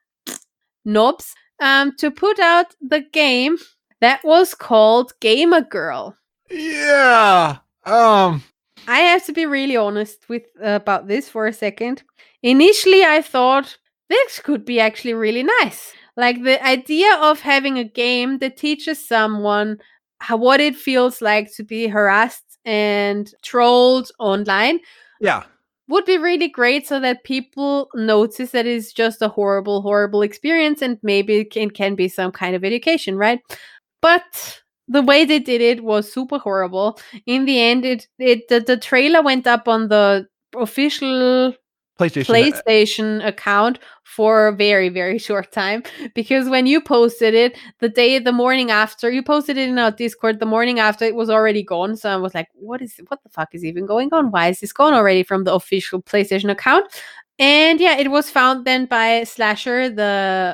knobs, um, to put out the game that was called Gamer Girl. Yeah. Um. I have to be really honest with uh, about this for a second. Initially, I thought this could be actually really nice. Like the idea of having a game that teaches someone how, what it feels like to be harassed and trolled online Yeah. would be really great, so that people notice that it's just a horrible, horrible experience, and maybe it can, can be some kind of education, right? But the way they did it was super horrible. In the end, it it the, the trailer went up on the official PlayStation. PlayStation account for a very, very short time, because when you posted it the day, the morning after, you posted it in our Discord, the morning after it was already gone. So I was like, what is, what the fuck is even going on? Why is this gone already from the official PlayStation account? And yeah, it was found then by Slasher, the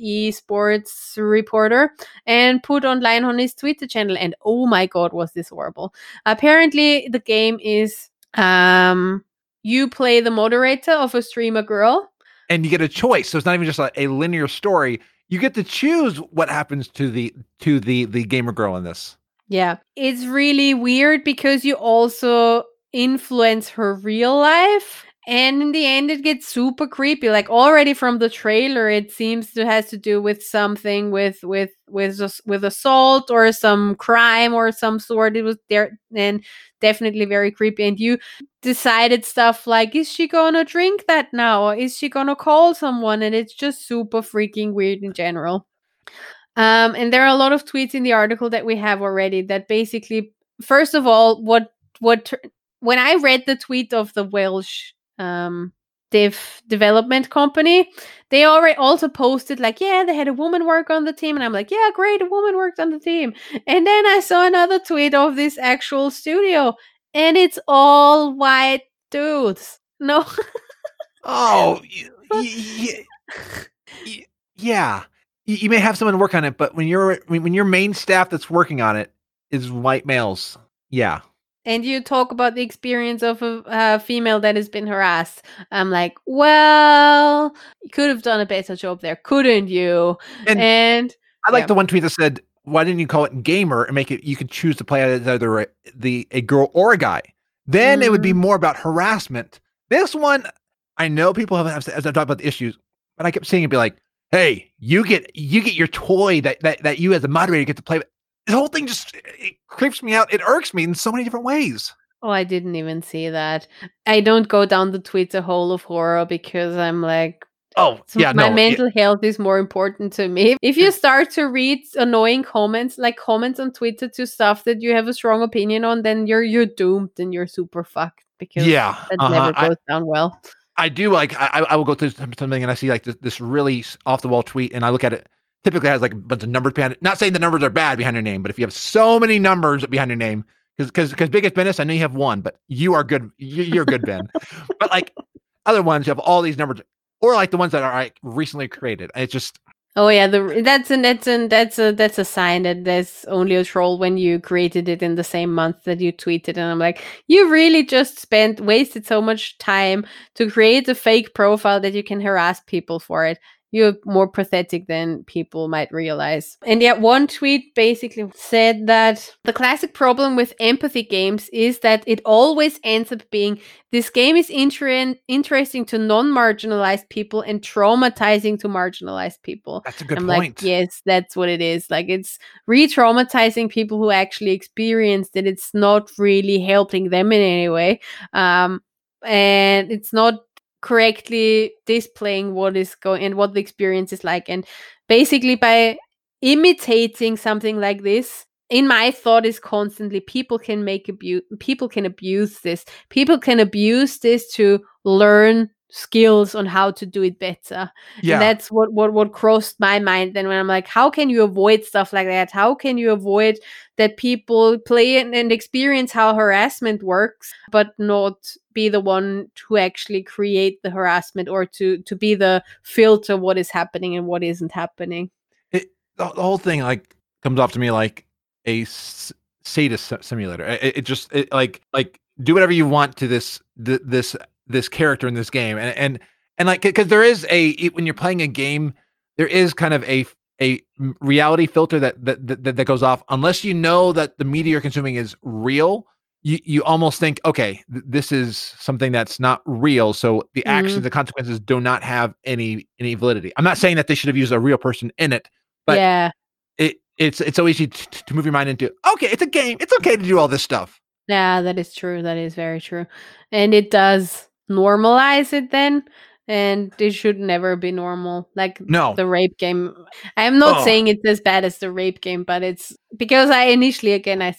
esports reporter, and put online on his Twitter channel. And oh my god, was this horrible. Apparently the game is um you play the moderator of a streamer girl, and you get a choice. So it's not even just a, a linear story. You get to choose what happens to the to the the gamer girl in this. Yeah, it's really weird because you also influence her real life. And in the end, it gets super creepy. Like already from the trailer, it seems to has to do with something with with with with assault or some crime or some sort. It was there, and definitely very creepy. And you decided stuff like, is she gonna drink that now? Or is she gonna call someone? And it's just super freaking weird in general. Um, and there are a lot of tweets in the article that we have already that basically, first of all, what what when I read the tweet of the Welsh um dev development company, they already also posted like, yeah, they had a woman work on the team, and I'm like, yeah, great, a woman worked on the team. And then I saw another tweet of this actual studio, and it's all white dudes. No. Oh, y- y- y- yeah. You, you may have someone work on it, but when you're when your main staff that's working on it is white males, yeah. And you talk about the experience of a uh, female that has been harassed. I'm like, well, you could have done a better job there, couldn't you? And, and I like yeah. the one tweet that said, why didn't you call it gamer and make it, you could choose to play as either a, the, a girl or a guy? Then mm. it would be more about harassment. This one, I know people have, as I've talked about the issues, but I kept seeing it be like, hey, you get, you get your toy that, that, that you as a moderator get to play with. The whole thing just, it creeps me out. It irks me in so many different ways. Oh, I didn't even see that. I don't go down the Twitter hole of horror because I'm like, oh, yeah, my no, mental yeah. health is more important to me. If you start to read annoying comments, like comments on Twitter to stuff that you have a strong opinion on, then you're you're doomed and you're super fucked, because yeah, that uh-huh. never goes I, down well. I do like, I, I will go through something and I see like this, this really off the wall tweet, and I look at it. Typically has like a bunch of numbers behind it. Not saying the numbers are bad behind your name, but if you have so many numbers behind your name, because because because biggest Bennis, I know you have one, but you are good. You, you're good, Ben. But like other ones, you have all these numbers, or like the ones that are like recently created. It's just oh yeah, the that's an that's an that's a that's a sign that there's only a troll when you created it in the same month that you tweeted. And I'm like, you really just spent wasted so much time to create a fake profile that you can harass people for it. You're more pathetic than people might realize. And yet one tweet basically said that the classic problem with empathy games is that it always ends up being, this game is inter- interesting to non-marginalized people and traumatizing to marginalized people. That's a good I'm point. Like, yes, that's what it is. Like, it's re-traumatizing people who actually experienced it. It's not really helping them in any way. Um, and it's not correctly displaying what is going and what the experience is like. And basically by imitating something like this, in my thought is constantly people can make abuse people can abuse this people can abuse this to learn skills on how to do it better. Yeah. And that's what, what what crossed my mind then when I'm like, how can you avoid stuff like that? How can you avoid that people play and, and experience how harassment works, but not be the one to actually create the harassment, or to to be the filter what is happening and what isn't happening? It, the, the whole thing like comes off to me like a s- sadist simulator. It, it just it, like like do whatever you want to this th- this this character in this game, and and and like because there is a when you're playing a game, there is kind of a a reality filter that that that, that goes off unless you know that the media you're consuming is real. You you almost think, okay, th- this is something that's not real, so the mm-hmm. actions, the consequences do not have any any validity. I'm not saying that they should have used a real person in it, but yeah, it it's it's so easy to, to move your mind into, okay, it's a game, it's okay to do all this stuff. Yeah, that is true. That is very true, and it does normalize it then. And it should never be normal. Like no. the rape game. I'm not oh. saying it's as bad as the rape game, but it's because I initially, again, I thought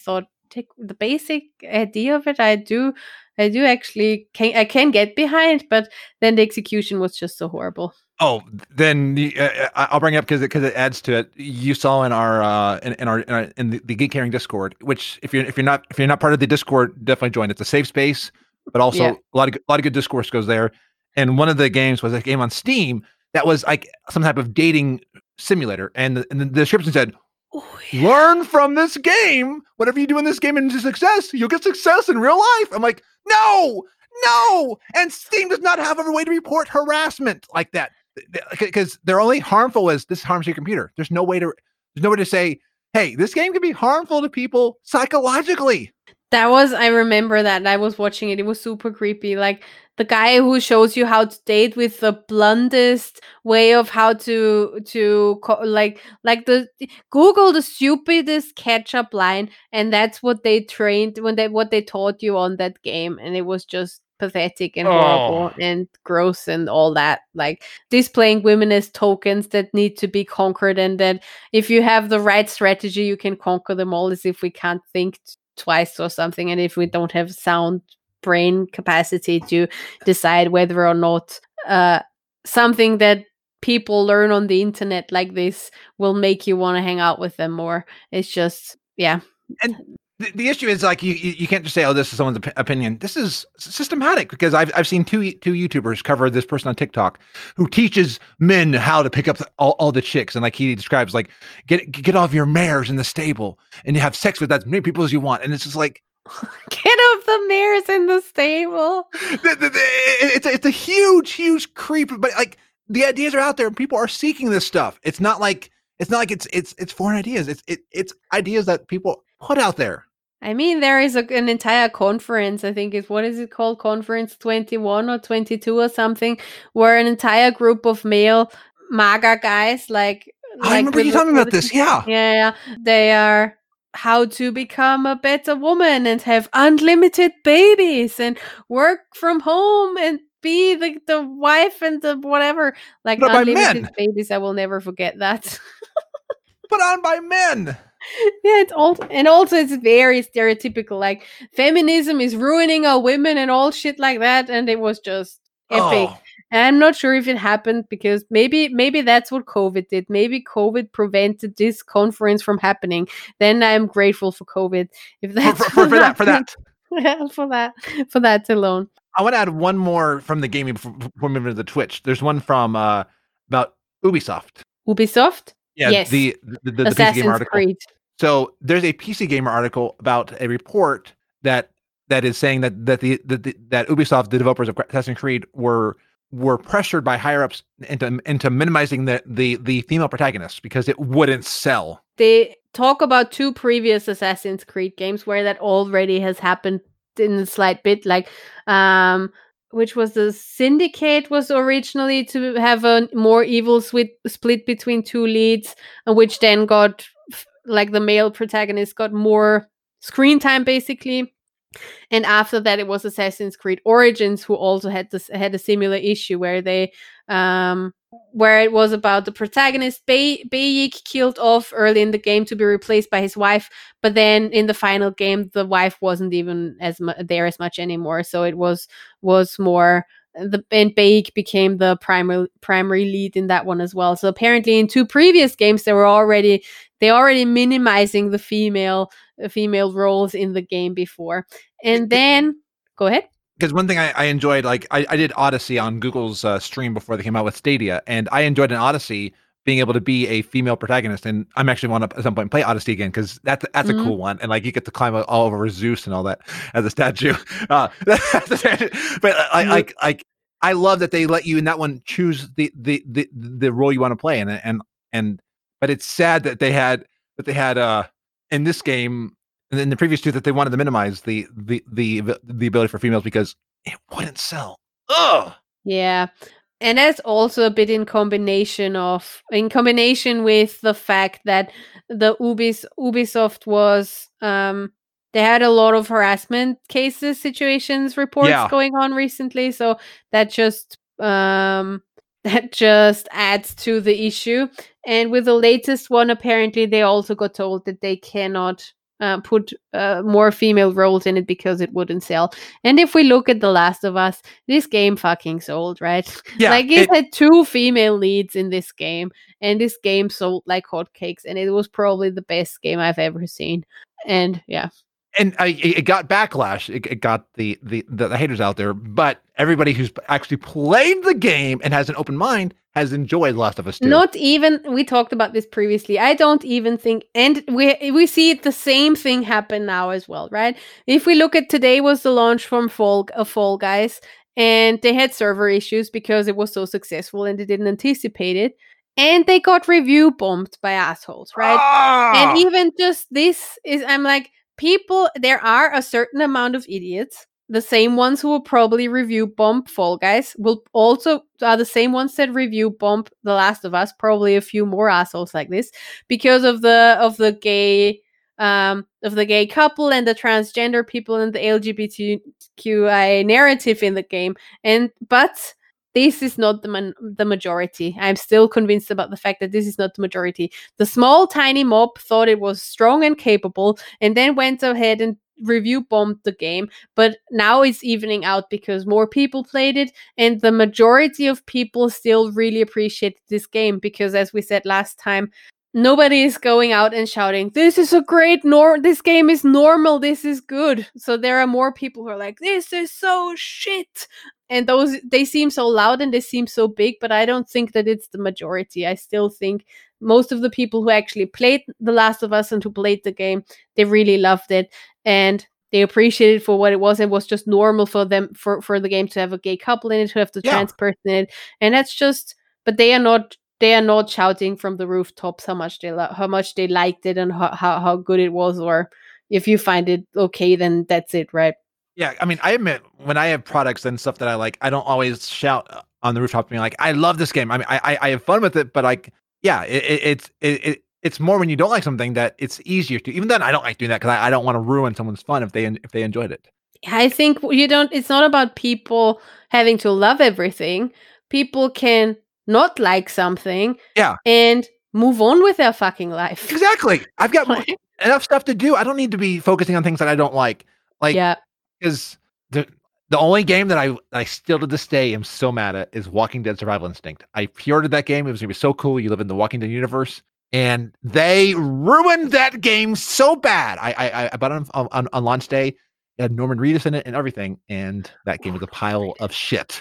take the basic idea of it. I do, I do actually can I can get behind, but then the execution was just so horrible. Oh, then the, uh, I'll bring it up because it because it adds to it. You saw in our uh, in, in our in, our, in the, the Geek Caring Discord, which if you're if you're not if you're not part of the Discord, definitely join. It's a safe space, but also Yeah. a lot of a lot of good discourse goes there. And one of the games was a game on Steam that was like some type of dating simulator, and the, and the description said, Oh, "Learn from this game. Whatever you do in this game into success, you'll get success in real life." I'm like, no, no. And Steam does not have a way to report harassment like that, because they're only harmful as this harms your computer. There's no way to there's no way to say, hey, this game can be harmful to people psychologically. That was, I remember that. I was watching it. It was super creepy. Like the guy who shows you how to date with the bluntest way of how to to co- like like the Google the stupidest catch-up line, and that's what they trained when they what they taught you on that game, and it was just pathetic and horrible Oh. and gross and all that. Like displaying women as tokens that need to be conquered, and that if you have the right strategy, you can conquer them all, as if we can't think t- twice or something, and if we don't have sound brain capacity to decide whether or not uh, something that people learn on the internet like this will make you want to hang out with them more. It's just, yeah. And the, the issue is like you, you you can't just say, oh, this is someone's op- opinion. This is systematic, because I've I've seen two two YouTubers cover this person on TikTok who teaches men how to pick up the, all, all the chicks, and like he describes, like get get off your mares in the stable and you have sex with as many people as you want, and it's just like, Get off the mares in the stable. the, the, the, it's a, it's a huge huge creep, but like the ideas are out there and people are seeking this stuff. It's not like it's not like it's it's it's foreign ideas. It's it, it's ideas that people put out there. I mean, there is a, an entire conference, I think it's, what is it called? Conference twenty-one or twenty-two or something, where an entire group of male MAGA guys, like... I like remember you with- talking about with- this. Yeah. Yeah, yeah, they are how to become a better woman and have unlimited babies and work from home and be the, the wife and the whatever. Like But by unlimited men. babies, I will never forget that. Put on by men. Yeah, it's all, and also it's very stereotypical. Like feminism is ruining our women and all shit like that, and it was just epic. Oh. And I'm not sure if it happened because maybe maybe that's what COVID did. Maybe COVID prevented this conference from happening. Then I'm grateful for COVID. If For, that's for, for, for that, for that. Yeah, for that, for that alone. I want to add one more from the gaming before before moving to the Twitch. There's one from uh about Ubisoft. Ubisoft. Yeah, Yes. the the, the, the P C Assassin's Gamer article. Creed. So there's a P C Gamer article about a report that that is saying that that the, the, the that Ubisoft, the developers of Assassin's Creed, were were pressured by higher ups into into minimizing the the the female protagonists because it wouldn't sell. They talk about two previous Assassin's Creed games where that already has happened in a slight bit, like um which was the Syndicate was originally to have a more evil sweet split between two leads, and which then got f- like the male protagonist got more screen time basically. And after that, it was Assassin's Creed Origins, who also had this had a similar issue where they um where it was about the protagonist Bay- Bayek killed off early in the game to be replaced by his wife, but then in the final game the wife wasn't even as mu- there as much anymore, so it was was more the and Bayek became the primary primary lead in that one as well. So apparently in two previous games they were already they already minimizing the female uh, female roles in the game before. And then go ahead. Because one thing I, I enjoyed, like I, I did Odyssey on Google's uh, stream before they came out with Stadia, and I enjoyed in Odyssey being able to be a female protagonist, and I'm actually want to at some point play Odyssey again because that's that's Mhm. a cool one, and like you get to climb all over Zeus and all that as a statue. Uh, that's a statue. But I Mhm. like like I love that they let you in that one choose the the the, the role you want to play, and and and but it's sad that they had that they had uh in this game. And in the previous two, that they wanted to minimize the the the the ability for females because it wouldn't sell. Ugh. Yeah. And that's also a bit in combination of in combination with the fact that the Ubis Ubisoft was um they had a lot of harassment cases, situations, reports Yeah. going on recently. So that just um that just adds to the issue. And with the latest one, apparently they also got told that they cannot uh, put uh, more female roles in it because it wouldn't sell. And if we look at The Last of Us, this game fucking sold, right? Yeah, like it, it- had two female leads in this game, and this game sold like hotcakes, and it was probably the best game I've ever seen. And yeah. And I, it it got backlash. It, it got the, the the the haters out there. But everybody who's actually played the game and has an open mind has enjoyed Last of Us two. Not even, we talked about this previously. I don't even think, and we we see the same thing happen now as well, right? If we look at today was the launch from Fall of Fall Guys, and they had server issues because it was so successful and they didn't anticipate it, and they got review bombed by assholes, right? Ah! And even just this is, I'm like, people, there are a certain amount of idiots. The same ones who will probably review bomb Fall Guys will also are the same ones that review bomb The Last of Us. Probably a few more assholes like this because of the of the gay um of the gay couple and the transgender people and the L G B T Q I narrative in the game. And but this is not the man- the majority. I'm still convinced about the fact that this is not the majority. The small, tiny mob thought it was strong and capable, and then went ahead and review bombed the game. But now it's evening out because more people played it, and the majority of people still really appreciate this game because, as we said last time, nobody is going out and shouting, "This is a great nor. This game is normal. This is good." So there are more people who are like, "This is so shit." And those, they seem so loud and they seem so big, but I don't think that it's the majority. I still think most of the people who actually played The Last of Us and who played the game, they really loved it and they appreciated it for what it was. It was just normal for them, for, for the game to have a gay couple in it, to have the Yeah. trans person in it. And that's just, but they are not, they are not shouting from the rooftops how much they lo- how much they liked it and how, how, how good it was, or if you find it okay, then that's it, right? Yeah, I mean, I admit when I have products and stuff that I like, I don't always shout on the rooftop being like, "I love this game." I mean, I I, I have fun with it, but like, yeah, it, it, it's it, it it's more when you don't like something that it's easier to. Even then, I don't like doing that because I, I don't want to ruin someone's fun if they if they enjoyed it. I think you don't, it's not about people having to love everything. People can not like something, Yeah, and move on with their fucking life. exactly. I've got more, enough stuff to do. I don't need to be focusing on things that I don't like. Like, Yeah. because the the only game that I I still to this day am so mad at is Walking Dead Survival Instinct. I pre-ordered that game. It was gonna be so cool. You live in the Walking Dead universe, and they ruined that game so bad. I I, I bought it on, on on launch day. It had Norman Reedus in it and everything, and that game was a pile of shit.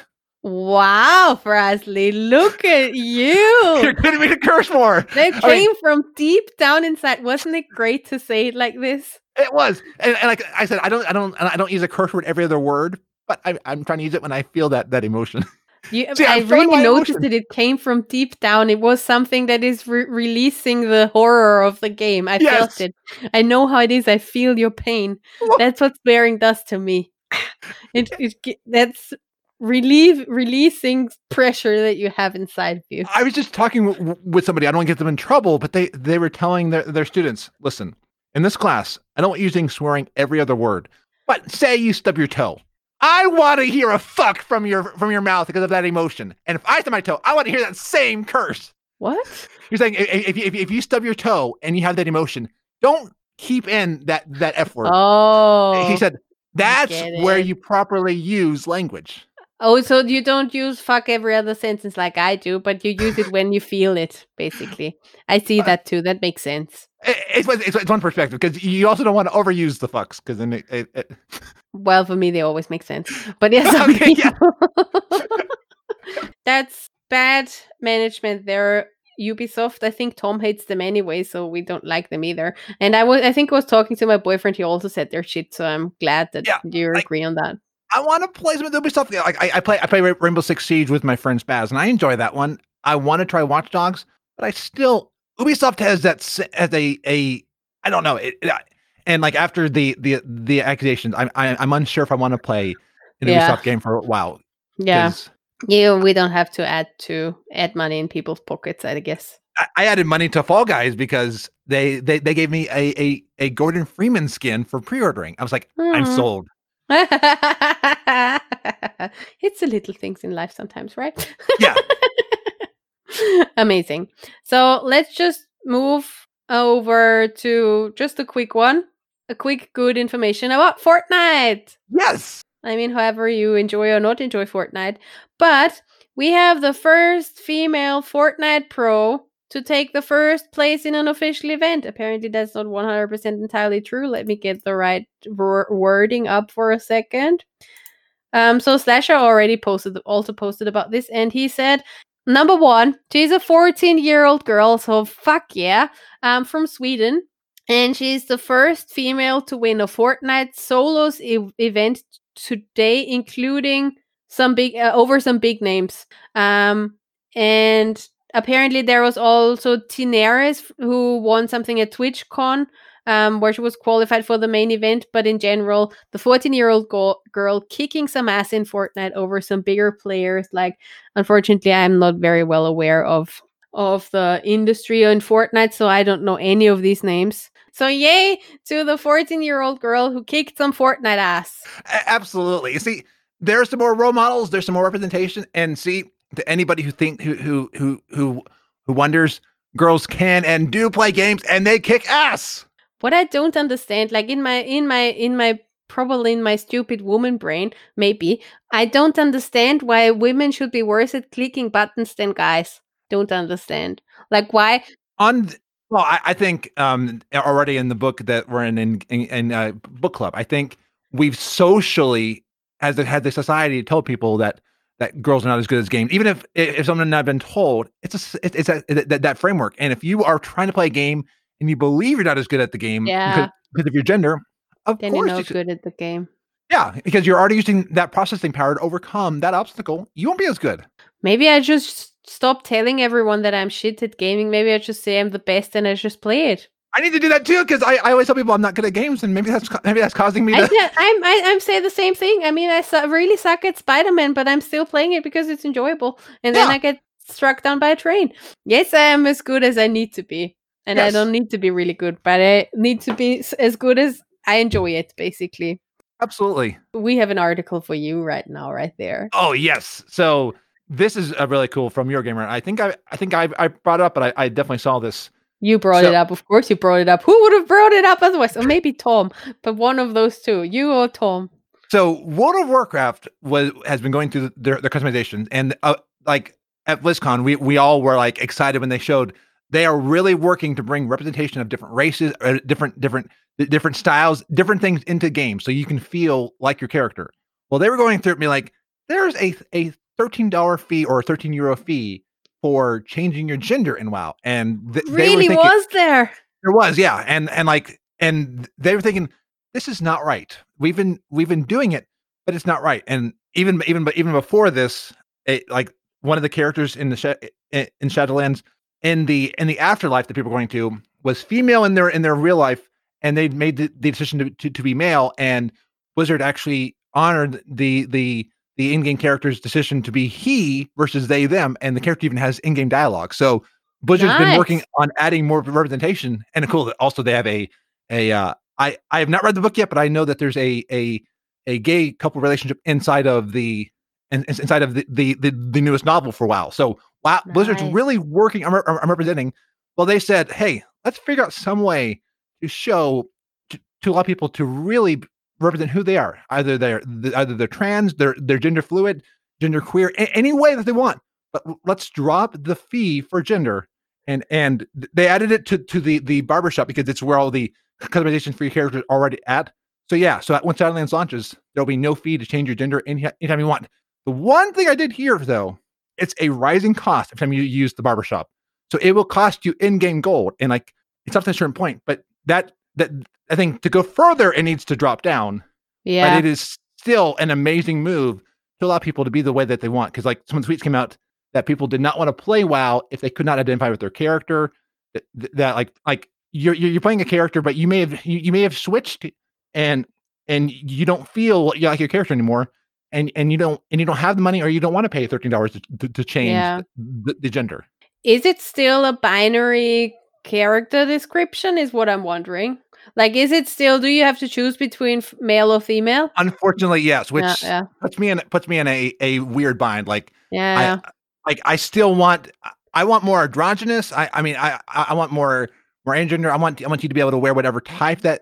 Wow, Frasley, look at you. You're gonna be the curse more. That I came mean, from deep down inside. Wasn't it great to say it like this? it was, and, and like I said, I don't I don't I don't use a curse word every other word, but I, I'm trying to use it when I feel that that emotion. You, See, I I'm showing really my noticed emotion. that it came from deep down. It was something that is re- releasing the horror of the game. I Yes. felt it. I know how it is. I feel your pain. That's what swearing does to me. It, it ge- that's relieve releasing pressure that you have inside of you. I was just talking w- with somebody. I don't want to get them in trouble, but they they were telling their, their students, listen, in this class, I don't want you using swearing every other word, but say you stub your toe. I want to hear a fuck from your from your mouth because of that emotion. And if I stub my toe, I want to hear that same curse. What? You're saying if, if, if, if you stub your toe and you have that emotion, don't keep in that, that F word. Oh, He said, that's get where it. you properly use language. Oh, so you don't use fuck every other sentence like I do, but you use it when you feel it, basically. I see that too. That makes sense. It, it's, it's, it's one perspective because you also don't want to overuse the fucks because then it, it, it Well, for me, they always make sense. But yeah, some Okay, yeah. people- that's bad management there. Ubisoft, I think Tom hates them anyway, so we don't like them either. And I was, I think I was talking to my boyfriend. He also said they're shit, so I'm glad that Yeah, you like- agree on that. I want to play some of the Ubisoft. Like I, I play, I play Ra- Rainbow Six Siege with my friend Spaz, and I enjoy that one. I want to try Watch Dogs, but I still Ubisoft has that s- as a a I don't know. It, it, and like after the the the accusations, I'm I, I'm unsure if I want to play an Yeah. Ubisoft game for a while. Yeah, 'cause yeah, we don't have to add to add money in people's pockets, I guess. I, I added money to Fall Guys because they they, they gave me a, a a Gordon Freeman skin for pre-ordering. I was like, I'm Mhm. sold. It's the little things in life sometimes, right? Yeah. Amazing. So let's just move over to just a quick one. a quick good information about Fortnite. Yes. I mean, however you enjoy or not enjoy Fortnite. But we have the first female Fortnite pro to take the first place in an official event. Apparently, that's not one hundred percent entirely true. Let me get the right wor- wording up for a second. Um, so Slasher already posted, also posted about this, and he said, number one, she's a fourteen-year-old girl, so fuck yeah, um, from Sweden, and she's the first female to win a Fortnite solos e- event today, including some big uh, over some big names. Um, and apparently there was also Tinares who won something at TwitchCon, um, where she was qualified for the main event. But in general, the fourteen-year-old go- girl kicking some ass in Fortnite over some bigger players. Like, unfortunately, I'm not very well aware of of the industry in Fortnite, so I don't know any of these names. So yay to the fourteen-year-old girl who kicked some Fortnite ass. A- absolutely. You see, there's some more role models, there's some more representation, and see, to anybody who think who who who who who wonders, girls can and do play games and they kick ass. What I don't understand, like in my in my in my probably in my stupid woman brain, maybe I don't understand why women should be worse at clicking buttons than guys. Don't understand. Like why On th- well, I, I think um already in the book that we're in in in, in uh, book club, I think we've socially as it had the society told people that that girls are not as good as games. Even if if someone not been told, it's a it's a, that that framework. And if you are trying to play a game and you believe you're not as good at the game Yeah. because, because of your gender, of then course you're you not should- good at the game? yeah, because you're already using that processing power to overcome that obstacle. You won't be as good. Maybe I just stop telling everyone that I'm shit at gaming. Maybe I just say I'm the best and I just play it. I need to do that too because I, I always tell people I'm not good at games, and maybe that's maybe that's causing me I to. said, I'm I, I'm saying the same thing. I mean, I su- really suck at Spider-Man, but I'm still playing it because it's enjoyable. And then Yeah. I get struck down by a train. Yes, I am as good as I need to be, and I Yes. don't need to be really good, but I need to be s- as good as I enjoy it. Basically, Absolutely. we have an article for you right now, right there. Oh yes. So this is a really cool from Eurogamer. I think I I think I I brought it up, but I, I definitely saw this. You brought So- it up, of course. You brought it up. Who would have brought it up otherwise? Or maybe Tom, but one of those two, you or Tom. So World of Warcraft was has been going through their their customization, and uh, like at BlizzCon, we we all were like excited when they showed they are really working to bring representation of different races, uh, different different different styles, different things into games, so you can feel like your character. Well, they were going through it and be like, there's a a thirteen dollar fee or a thirteen euro fee for changing your gender in WoW, and th- they were Really thinking, was there? there was, yeah, and and like, and they were thinking, this is not right. We've been we've been doing it, but it's not right. And even even but even before this, it, like one of the characters in the sh- in Shadowlands in the in the afterlife that people were going to was female in their in their real life, and they made the, the decision to, to to be male. And Blizzard actually honored the the the in-game character's decision to be he versus they them, and the character even has in-game dialogue. So Blizzard's been working Nice. on adding more representation, and cool that also they have a a uh, I I have not read the book yet, but I know that there's a a a gay couple relationship inside of the in, inside of the, the the the newest novel for WoW. So wow, Blizzard's Nice. really working. I'm, I'm representing. Well, they said, hey, let's figure out some way to show to, to allow people to really represent who they are. Either they're either they're trans, they're they're gender fluid, gender queer, a- any way that they want. But let's drop the fee for gender, and and they added it to to the the barbershop because it's where all the customization for your character is already at. So yeah, so when Shadowlands launches, there'll be no fee to change your gender any, anytime you want. The one thing I did hear though, it's a rising cost every time you use the barbershop. So it will cost you in-game gold, and like it's up to a certain point. But that that I think to go further, it needs to drop down. Yeah. But it is still an amazing move to allow people to be the way that they want. Because like some of the tweets came out that people did not want to play WoW if they could not identify with their character. That, that like like you're you're playing a character, but you may have you, you may have switched and and you don't feel like your character anymore, and and you don't and you don't have the money, or you don't want to pay thirteen dollars to, to, to change Yeah. the, the gender. Is it still a binary character description is what I'm wondering. Like, is it still, do you have to choose between f- male or female? Unfortunately, yes, which Yeah, yeah. puts me in puts me in a, a weird bind. Like Yeah. I like I still want I want more androgynous. I I mean I I I want more more agender. I want I want you to be able to wear whatever type that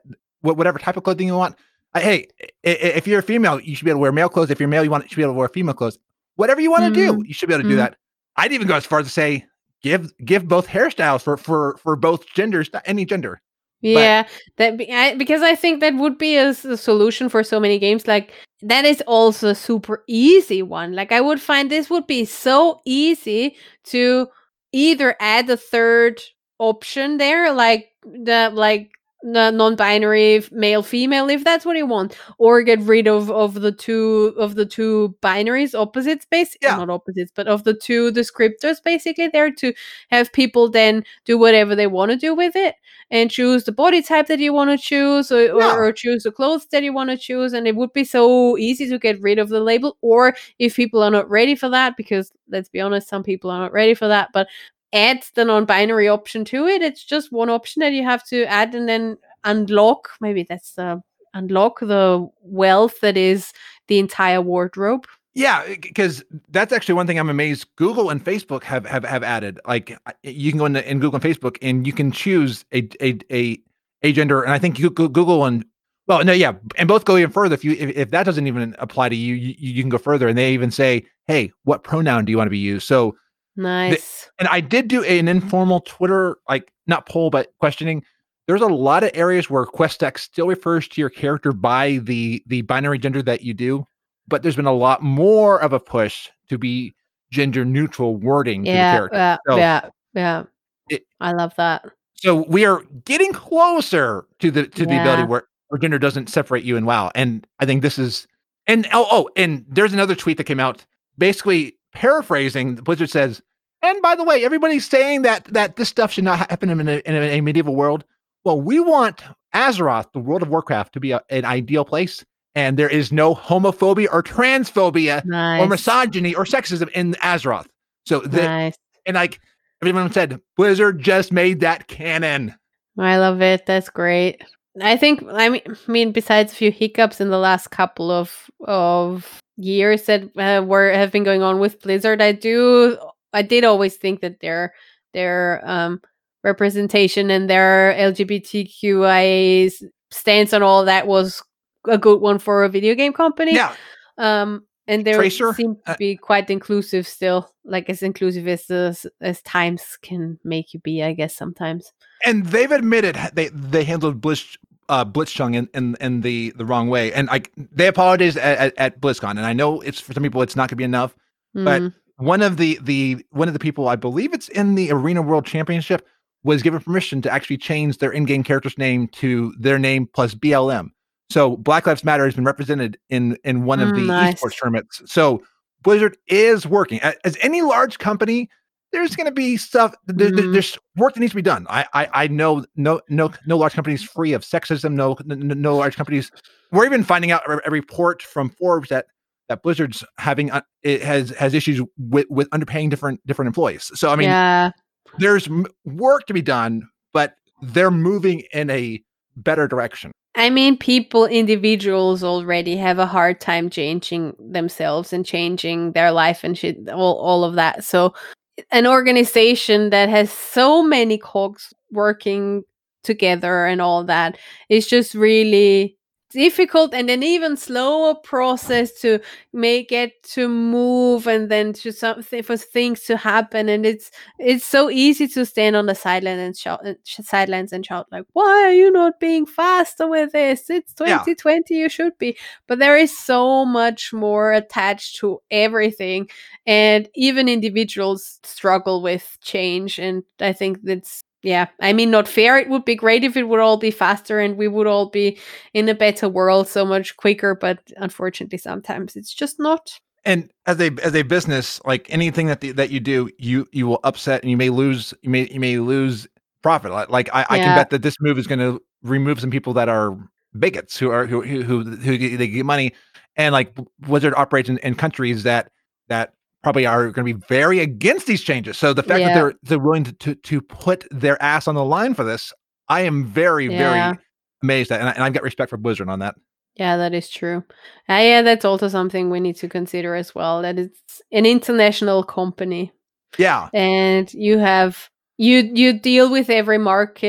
wh- whatever type of clothing you want. Uh, hey, i- i- if you're a female, you should be able to wear male clothes. If you're male, you want you should be able to wear female clothes. Whatever you want to do, Mm, you should be able to do mm. that. I'd even go as far as to say give give both hairstyles for for for both genders, any gender. But Yeah, that be, I, because I think that would be a, s- a solution for so many games. Like that is also a super easy one. Like I would find this would be so easy to either add a third option there, like the like the non-binary f- male female, if that's what you want, or get rid of of the two of the two binaries, opposites, base yeah, not opposites, but of the two descriptors, basically there to have people then do whatever they want to do with it and choose the body type that you want to choose or, or, yeah, or choose the clothes that you want to choose. And it would be so easy to get rid of the label. Or if people are not ready for that, because let's be honest, some people are not ready for that, but add the non-binary option to it. It's just one option that you have to add and then unlock. Maybe that's the unlock the wealth that is the entire wardrobe. yeah. Because that's actually one thing I'm amazed. Google and Facebook have have have added. Like I- you can go in, the, in Google and Facebook, and you can choose a a a, a gender. And I think you, Goo- Google and well, no, yeah, and both go even further. If you if, if that doesn't even apply to you, you, you can go further, and they even say, "Hey, what pronoun do you want to be used?" So Nice. and I did do an informal Twitter, like not poll, but questioning. There's a lot of areas where QuestX still refers to your character by the the binary gender that you do, but there's been a lot more of a push to be gender neutral wording to the Yeah, character. yeah, So yeah, yeah. it, I love that. so we are getting closer to the to the ability Yeah. where, where gender doesn't separate you in WoW. And I think this is and oh oh and there's another tweet that came out basically paraphrasing. Blizzard says, and by the way, everybody's saying that that this stuff should not happen in a, in a, a medieval world. Well, we want Azeroth, the World of Warcraft, to be a, an ideal place, and there is no homophobia or transphobia or Nice. misogyny or sexism in Azeroth. So that Nice. and like everyone said, Blizzard just made that canon. I love it. That's great. I think I mean, I mean besides a few hiccups in the last couple of of years that uh, were have been going on with Blizzard, I do I did always think that their their um representation and their L G B T Q I A stance on all that was a good one for a video game company. Yeah. Um and they Tracer, seem to uh, be quite inclusive still, like as inclusive as as, as times can make you be, I guess sometimes. and they've admitted h- they they handled Blitz uh Blitzchung in, in in the the wrong way, and like they apologized at, at, at BlizzCon, and I know it's for some people it's not gonna be enough, but Mm. one of the the one of the people, I believe it's in the Arena World Championship, was given permission to actually change their in-game character's name to their name plus B L M. So Black Lives Matter has been represented in in one of Mm, the nice. esports tournaments. So Blizzard is working. A- As any large company, there's going to be stuff. There, there- Mhm. there's work that needs to be done. I, I I know no no no large company is free of sexism. No no, no large companies. We're even finding out a, a report from Forbes that that Blizzard's having uh, it has has issues with with underpaying different different employees. So I mean, Yeah. there's m- work to be done, but they're moving in a better direction. I mean, people, individuals already have a hard time changing themselves and changing their life and shit, all, all of that. So, an organization that has so many cogs working together and all that is just really difficult, and an even slower process to make it to move and then to something for things to happen. And it's it's so easy to stand on the sideline and shout uh, sh- sidelines and shout like, why are you not being faster with this? It's Yeah. twenty twenty, you should be. But there is so much more attached to everything, and even individuals struggle with change. And I think that's, yeah, I mean, not fair. It would be great if it would all be faster and we would all be in a better world so much quicker, but unfortunately sometimes it's just not. And as a as a business, like anything that the, that you do, you you will upset and you may lose you may you may lose profit. Like, like I, I can Yeah. bet that this move is going to remove some people that are bigots who are who who who, who get- they get money, and like Blizzard operates in, in countries that that probably are going to be very against these changes. So the fact Yeah. that they're they're willing to, to to put their ass on the line for this, I am very Yeah. very amazed at, and, I, and I've got respect for Blizzard on that. Yeah, that is true. Uh, yeah, that's also something we need to consider as well, that it's an international company Yeah, and you have you you deal with every market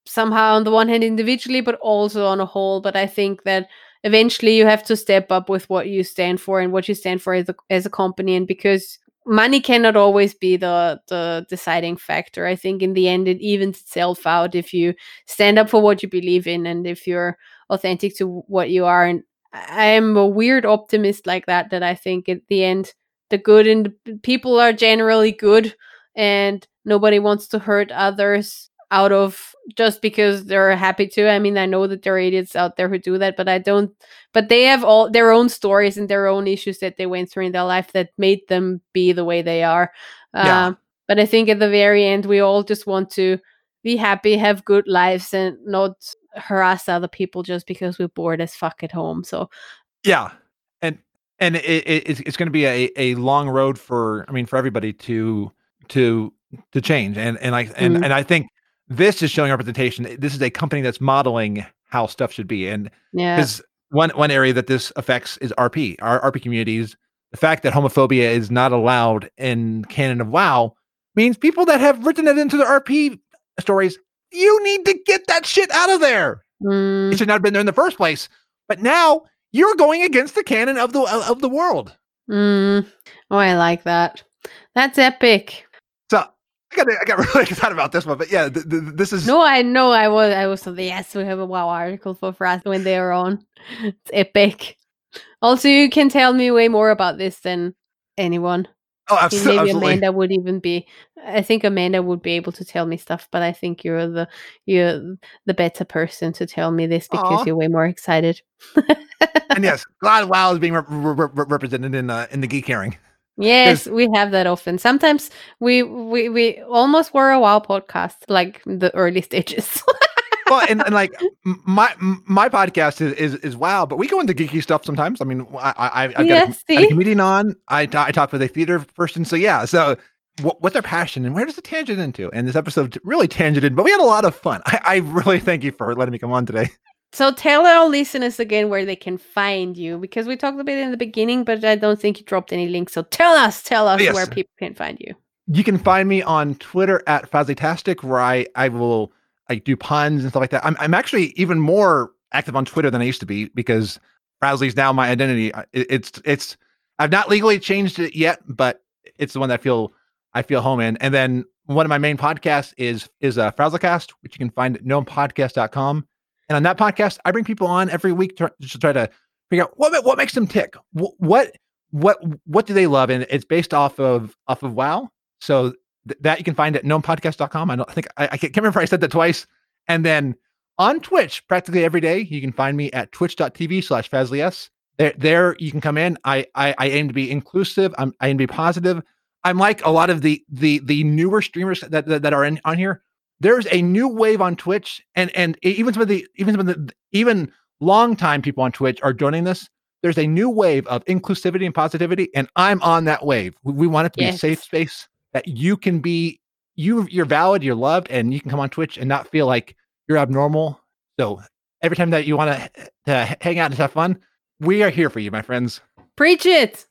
somehow on the one hand individually, but also on a whole. But I think that eventually you have to step up with what you stand for and what you stand for as a, as a company. And because money cannot always be the, the deciding factor, I think in the end it evens itself out if you stand up for what you believe in and if you're authentic to what you are. And I'm a weird optimist like that, that I think at the end, the good and the people are generally good and nobody wants to hurt others out of just because they're happy to. I mean, I know that there are idiots out there who do that, but I don't, but they have all their own stories and their own issues that they went through in their life that made them be the way they are. Yeah. Um, but I think at the very end, we all just want to be happy, have good lives and not harass other people just because we're bored as fuck at home. So yeah. And, and it, it, it's, it's going to be a, a long road for, I mean, for everybody to, to, to change. And, and I, and, Mm. and I think, this is showing representation. This is a company that's modeling how stuff should be. And yeah, because one one area that this affects is R P, our R P communities. The fact that homophobia is not allowed in canon of WoW means people that have written it into their R P stories, you need to get that shit out of there. mm. It should not have been there in the first place. But now you're going against the canon of the of the world. Mm. Oh, I like that. That's epic. So I got I got really excited about this one, but yeah, th- th- this is No, I know. I was. I was. So yes, we have a WoW article for Fraz when they are on. It's epic. Also, you can tell me way more about this than anyone. oh, I abso- mean, maybe absolutely. Amanda would even be. I think Amanda would be able to tell me stuff, but I think you're the you're the better person to tell me this because Aw. you're way more excited. And yes, glad WoW is being rep- rep- rep- represented in uh, in the geek hearing. Yes, we have that often. Sometimes we we we almost were a WoW podcast, like the early stages. Well, and, and like m- my m- my podcast is, is is WoW, but we go into geeky stuff sometimes. I mean, I, I I've got Yeah, a, com- see? a comedian on. I ta- I talk with a theater person. So yeah, so what, what's their passion and where does it tangent into? And this episode really tangented, but we had a lot of fun. I, I really thank you for letting me come on today. So tell our listeners again where they can find you, because we talked a bit in the beginning, but I don't think you dropped any links. So tell us, tell us Yes. where people can find you. You can find me on Twitter at Fazlytastic, where I, I will like do puns and stuff like that. I'm I'm actually even more active on Twitter than I used to be because Frazly's now my identity. I- It, it's it's I've not legally changed it yet, but it's the one that I feel I feel home in. And then one of my main podcasts is is a uh, Frazlycast, which you can find at gnome podcast dot com. And on that podcast, I bring people on every week to, to try to figure out what what makes them tick. What what what what do they love? And it's based off of off of WoW. So th- that you can find at gnome podcast dot com. I don't I think I, I can't remember if I said that twice. And then on Twitch, practically every day, you can find me at twitch dot t v slash fazlys. There, there you can come in. I, I I aim to be inclusive. I'm, I aim to be positive. I'm like a lot of the the the newer streamers that that, that are in on here. There's a new wave on Twitch, and and even some of the even some of the even longtime people on Twitch are joining this. There's a new wave of inclusivity and positivity, and I'm on that wave. We, we want it to be Yes. a safe space that you can be you you're valid, you're loved, and you can come on Twitch and not feel like you're abnormal. So every time that you want to to hang out and have fun, we are here for you, my friends. Preach it.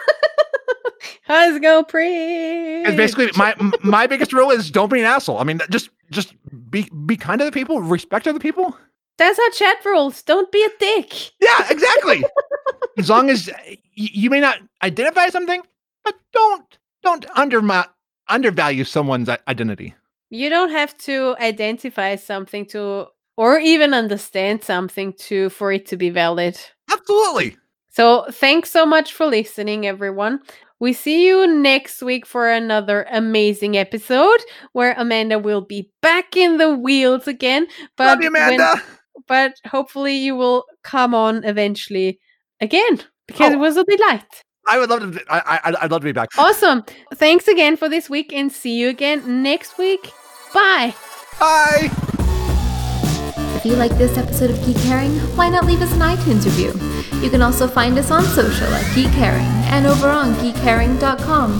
Let's go preach. It's basically my my biggest rule is don't be an asshole. I mean, just just be be kind to the people, respect other people. That's our chat rules. Don't be a dick. Yeah, exactly. As long as y- you may not identify something, but don't don't underma- undervalue someone's i- identity. You don't have to identify something to, or even understand something to, for it to be valid. Absolutely. So thanks so much for listening, everyone. We see you next week for another amazing episode where Amanda will be back in the wheels again. But Love you, Amanda. when- but hopefully you will come on eventually again because Oh. it was a delight. I would love to. I, I I'd love to be back. Awesome. Thanks again for this week and see you again next week. Bye. Bye. If you like this episode of Geek Herring, why not leave us an iTunes review? You can also find us on social at Geek Herring and over on geek herring dot com.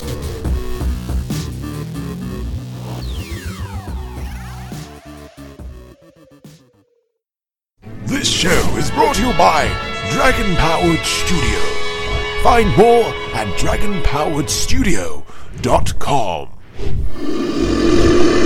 This show is brought to you by Dragon Powered Studio. Find more at dragon powered studio dot com.